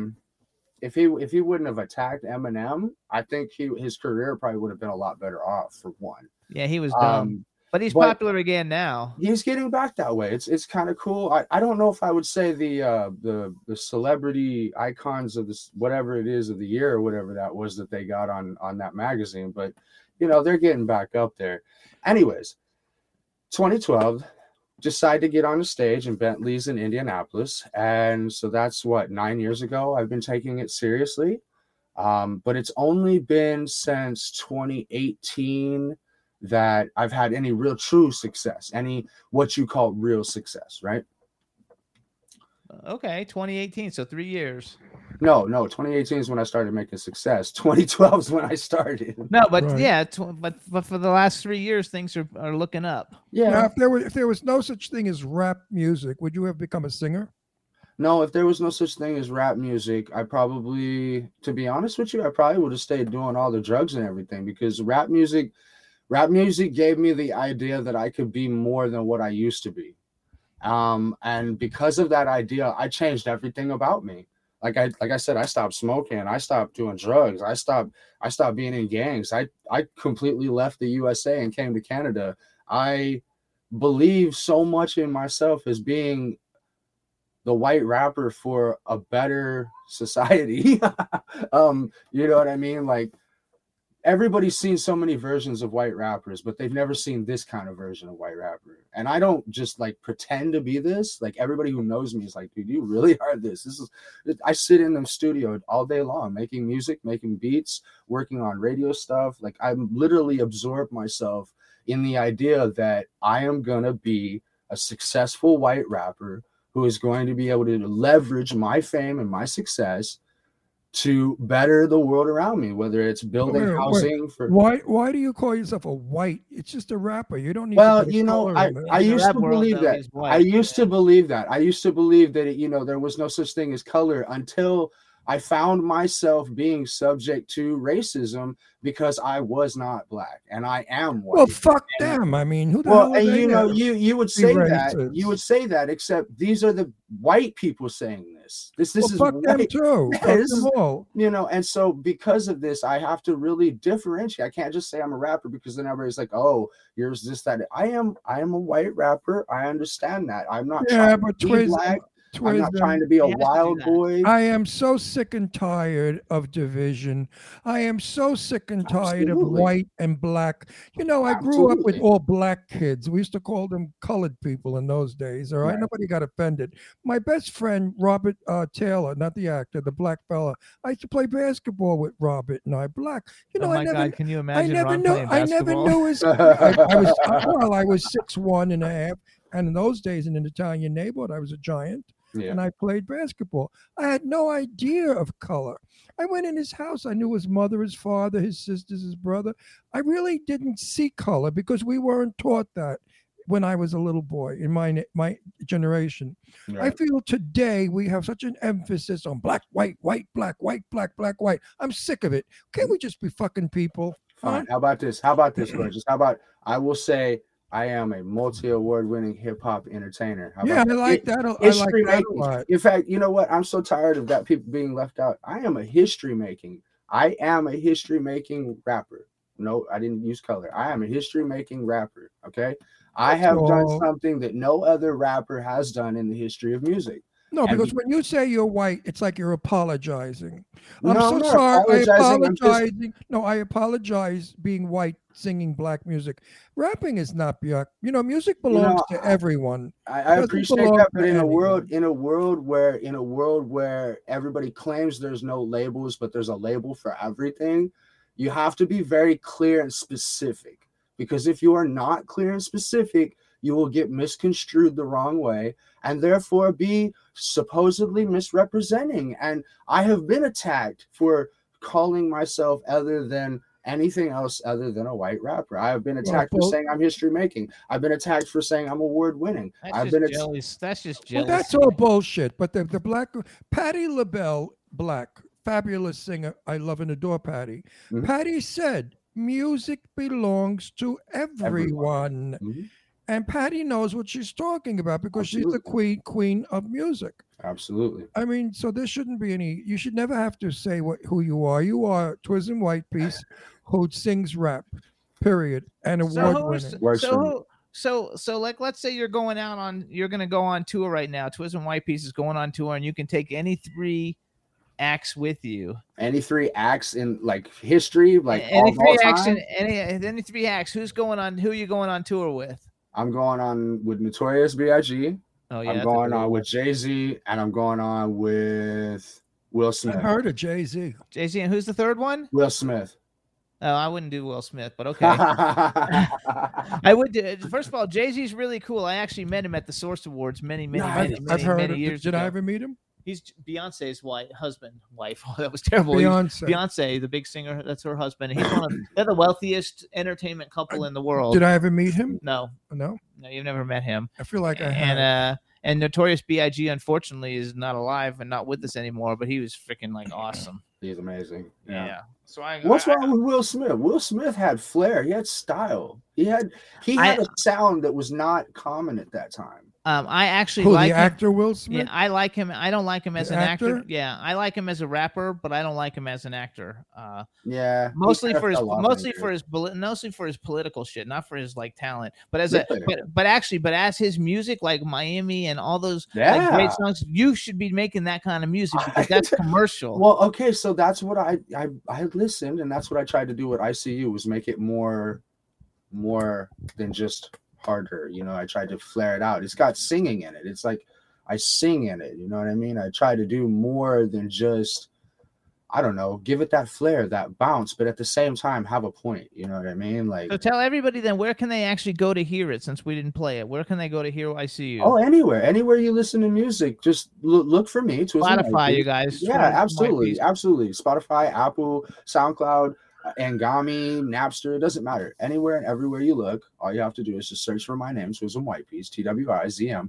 have attacked Eminem, I think his career probably would have been a lot better off, for one. Yeah, he was dumb. But he's popular again now. He's getting back that way. It's kind of cool. I don't know if I would say the celebrity icons of this, whatever it is, of the year or whatever that was that they got on that magazine, but you know, they're getting back up there. Anyways, 2012, decided to get on a stage in Bentley's in Indianapolis, and so that's 9 years ago. I've been taking it seriously, but it's only been since 2018 that I've had any real true success, any what you call real success, right? Okay, 2018, so 3 years. No, 2018 is when I started making success. 2012 is when I started. No, but right. Yeah, but for the last 3 years, things are looking up. Yeah. Now, if there was no such thing as rap music, would you have become a singer? No, if there was no such thing as rap music, I probably, to be honest with you, I probably would have stayed doing all the drugs and everything, because rap music gave me the idea that I could be more than what I used to be. And because of that idea, I changed everything about me. Like I said, I stopped smoking, I stopped doing drugs, I stopped being in gangs. I completely left the USA and came to Canada. I believe so much in myself as being the white rapper for a better society. You know what I mean? Like, everybody's seen so many versions of white rappers, but they've never seen this kind of version of white rapper. And I don't just like pretend to be this. Like, everybody who knows me is like, dude, you really are this. I sit in the studio all day long, making music, making beats, working on radio stuff. Like, I'm literally absorbed myself in the idea that I am going to be a successful white rapper who is going to be able to leverage my fame and my success to better the world around me, whether it's building housing for. Why do you call yourself a white? It's just a rapper. You don't need. Well, you know, I used to believe that. I used to believe that. I used to believe that there was no such thing as color until I found myself being subject to racism because I was not black and I am white. Well, fuck them. I mean, who the hell? And are you would say that. You would say that, except these are the white people saying this. This is fuck white. them too. Fuck them all. And so because of this, I have to really differentiate. I can't just say I'm a rapper because then everybody's like, "Oh, here's this, that." I am a white rapper. I understand that. I'm not trying to be black. I'm not trying to be a wild boy. I am so sick and tired of division. I am so sick and tired of white and black. I grew up with all black kids. We used to call them colored people in those days. All right. Nobody got offended. My best friend, Robert Taylor, not the actor, the black fella. I used to play basketball with Robert and I black. God, can you imagine? I never knew his. I was 6'1.5", and in those days in an Italian neighborhood, I was a giant. Yeah. And I played basketball. I had no idea of color. I went in his house. I knew his mother, his father, his sisters, his brother. I really didn't see color because we weren't taught that when I was a little boy in my generation. Right. I feel today we have such an emphasis on black, white, white, black, white, black, black, white. I'm sick of it. Can't we just be fucking people? Fine. How about this, gorgeous? How about I will say I am a multi-award-winning hip-hop entertainer. I like that. I like that a lot. In fact, you know what? I'm so tired of that people being left out. I am a history-making rapper. No, I didn't use color. I am a history-making rapper, okay? I have done something that no other rapper has done in the history of music. No, because when you say you're white, it's like you're apologizing. I'm so sorry. I apologize being white, singing black music. Rapping is not black. Music belongs to everyone. I appreciate that, but in a world where everybody claims there's no labels, but there's a label for everything, you have to be very clear and specific. Because if you are not clear and specific, you will get misconstrued the wrong way and therefore be supposedly misrepresenting. And I have been attacked for calling myself other than anything else other than a white rapper. I have been attacked for saying I'm history making. I've been attacked for saying I'm award winning. That's just jealous. Well, that's all bullshit. But the black Patti LaBelle, black, fabulous singer. I love and adore Patti. Mm-hmm. Patti said, music belongs to everyone. Mm-hmm. And Patti knows what she's talking about because she's the queen of music. Absolutely. I mean, so there shouldn't be any. You should never have to say who you are. You are Twism White Piece, who sings rap. Period. And award winning. So like, let's say you're going to go on tour right now. Twism White Piece is going on tour, and you can take any 3 acts with you. Any 3 acts in like history, like any 3 acts in any 3 acts. Who are you going on tour with? I'm going on with Notorious B.I.G. Oh, yeah, I'm going on with Jay-Z, and I'm going on with Will Smith. I've heard of Jay-Z. Jay-Z, and who's the third one? Will Smith. Oh, I wouldn't do Will Smith, but okay. I would do. First of all, Jay-Z's really cool. I actually met him at the Source Awards many years ago. Did I ever meet him? He's Beyonce's wife. Oh, that was terrible. Beyonce, the big singer, that's her husband. He's they're the wealthiest entertainment couple in the world. Did I ever meet him? No, you've never met him. I feel like I have. And Notorious B.I.G. unfortunately is not alive and not with us anymore. But he was freaking like awesome. He's amazing. Yeah. So what's wrong with Will Smith? Will Smith had flair. He had style. He had a sound that was not common at that time. I actually Who, like the him. actor Will Smith? Yeah, I like him. I don't like him as The an actor. actor? Yeah, I like him as a rapper, but I don't like him as an actor. Yeah, he Mostly kinda for his fell off, I mostly agree. for his mostly for his political shit, not for his like talent. But as Good a player. but as his music, like Miami and all those like Yeah. great songs, you should be making that kind of music because that's commercial. Well, okay, so that's what I listened, and that's what I tried to do with ICU was make it more than just harder. You know, I tried to flare it out. It's got singing in it. It's like I sing in it. You know what I mean? I try to do more than just, I don't know, give it that flair, that bounce, but at the same time have a point. You know what I mean? Like, So tell everybody then, where can they actually go to hear it since we didn't play it? Where can they go to hear I See You? oh, anywhere you listen to music, just look for me. Twism Spotify, White you Piece. guys. Yeah, absolutely. Spotify, Apple, SoundCloud, Angami, Napster. It doesn't matter. Anywhere and everywhere you look, all you have to do is just search for my name, Twism White Piece, TWIZM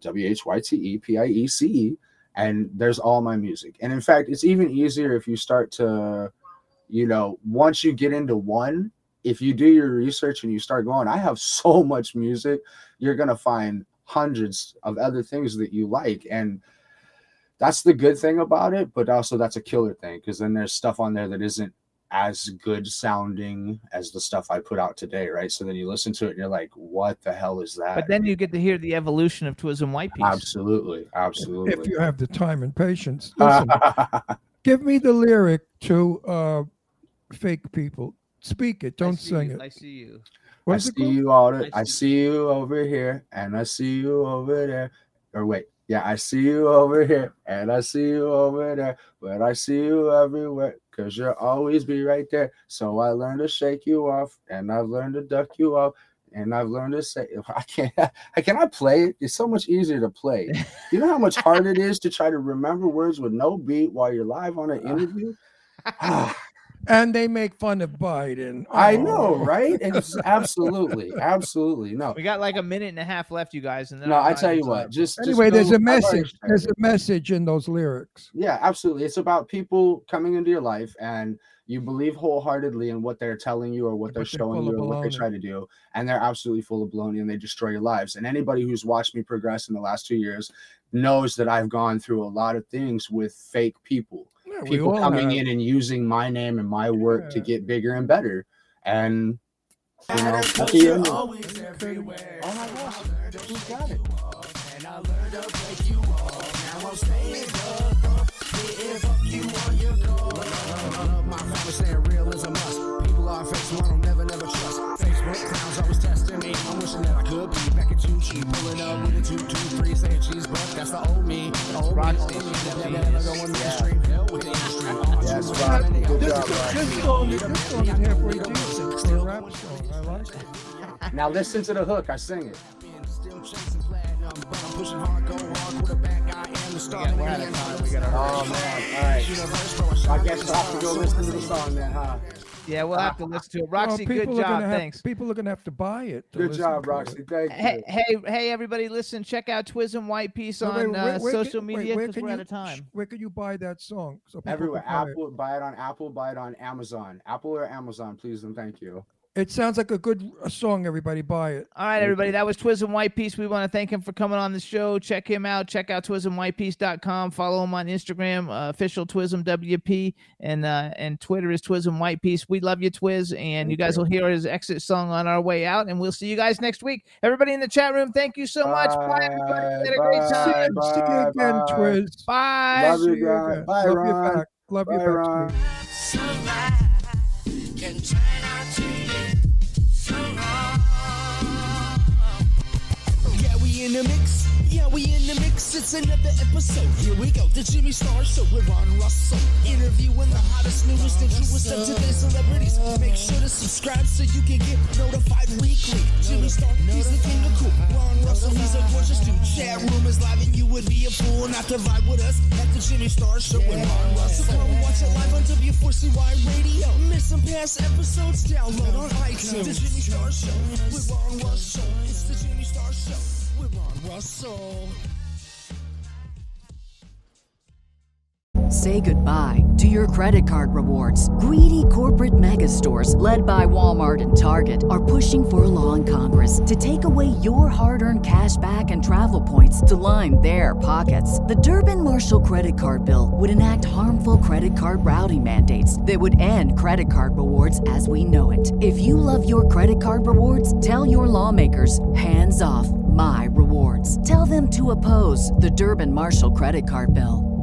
WHYTEPIECE, and there's all my music. And in fact, it's even easier if you start to, you know, once you get into one, if you do your research and you start going, I have so much music, you're going to find hundreds of other things that you like. And that's the good thing about it, but also that's a killer thing, because then there's stuff on there that isn't as good sounding as the stuff I put out today, right? So then you listen to it and you're like, what the hell is that? But then you get to hear the evolution of Twism White Piece. Absolutely. If you have the time and patience. Listen, give me the lyric to Fake People. Speak it. Don't sing it. I see you. I see you I see you over here and I see you over there. Or wait, yeah, I see you over here and I see you over there, but I see you everywhere because you'll always be right there. So I learned to shake you off and I've learned to duck you off. And I've learned to say, I cannot play it. It's so much easier to play. You know how much harder it is to try to remember words with no beat while you're live on an interview? And they make fun of Biden. I know, right? And it's absolutely no. We got like a minute and a half left, you guys. And then No, our I tell time you is what, up. just Anyway, there's go- a I've already message. shared There's it. a message in those lyrics. Yeah, absolutely. It's about people coming into your life and you believe wholeheartedly in what they're telling you or what they're But they're showing full you of or what they baloney. try to do. And they're absolutely full of baloney and they destroy your lives. And anybody who's watched me progress in the last 2 years knows that I've gone through a lot of things with fake people. Yeah, we People all coming have. in and using my name and my work to Yeah. get bigger and better. And, you know, at But the you're end, always everywhere. oh my gosh, who's got it? And I learned to break you off. Now I'm staying up. If up you on your go. My family saying real is a must. People are fake, so I don't never trust. Facebook clowns always testing me. I'm wishing that I could be back at you. She pulling up with a 2, 2, 3, saying she's broke. That's the old me. Old Roxy, me. Roxy. Never going mainstream. Hell with the industry. Yes, Roxy. Good job, Roxy. This song is halfway decent for a rap song. I like it. Now listen to the hook. I sing it. Still chasing platinum, but I'm pushing hard, go hard, quarterback. I am the star. We're out of time. We gotta hurry. Oh man! All right. I guess I'll have to go listen to the song then, huh? Yeah, we'll have to listen to it. Roxy, Well, good people are job. gonna have- Thanks. People are going to have to buy it. to Good listen job, to Roxy. it. Thank you. Hey, everybody, listen, check out Twism White Piece Wait, on where social can- wait, media where because can we're out you- of time. Where can you buy that song? So people Everywhere. can buy it? Apple, buy it on Apple, buy it on Amazon. Apple or Amazon, please and thank you. It sounds like a good song. Everybody buy it. All right, everybody, that was Twism White Piece. We want to thank him for coming on the show. Check him out. Check out TwismWhitePiece.com. Follow him on Instagram, official Twism WP, and Twitter is Twism White Piece. We love you, Twiz, and you guys will hear his exit song on our way out, and we'll see you guys next week. Everybody in the chat room, thank you so much. Bye, everybody. We had a great time. See you again, Twiz. Bye. Love See you you guys. again. Bye, Love Ron. you back. Love you Bye, back. Ron. Steve. Can turn out to be so wrong. Yeah, we in the mix. Yeah, we in the mix. It's another episode. Here we go. The Jimmy Star Show with Ron Russell. Interviewing the hottest, newest, and truest of today's celebrities. Make sure to subscribe so you can get notified weekly. Jimmy Star, he's the king of cool. Ron Russell, he's a gorgeous dude. Chat room is live and you would be a fool not to vibe with us at the Jimmy Star Show with Ron Russell. Come watch it live on W4CY Radio. Miss some past episodes, download on iTunes. The Jimmy Star Show with Ron Russell. It's the Jimmy Star Show with Ron Russell. Say goodbye to your credit card rewards. Greedy corporate mega stores, led by Walmart and Target, are pushing for a law in Congress to take away your hard-earned cash back and travel points to line their pockets. The Durbin-Marshall credit card bill would enact harmful credit card routing mandates that would end credit card rewards as we know it. If you love your credit card rewards, tell your lawmakers, hands off my rewards. Tell them to oppose the Durbin-Marshall credit card bill.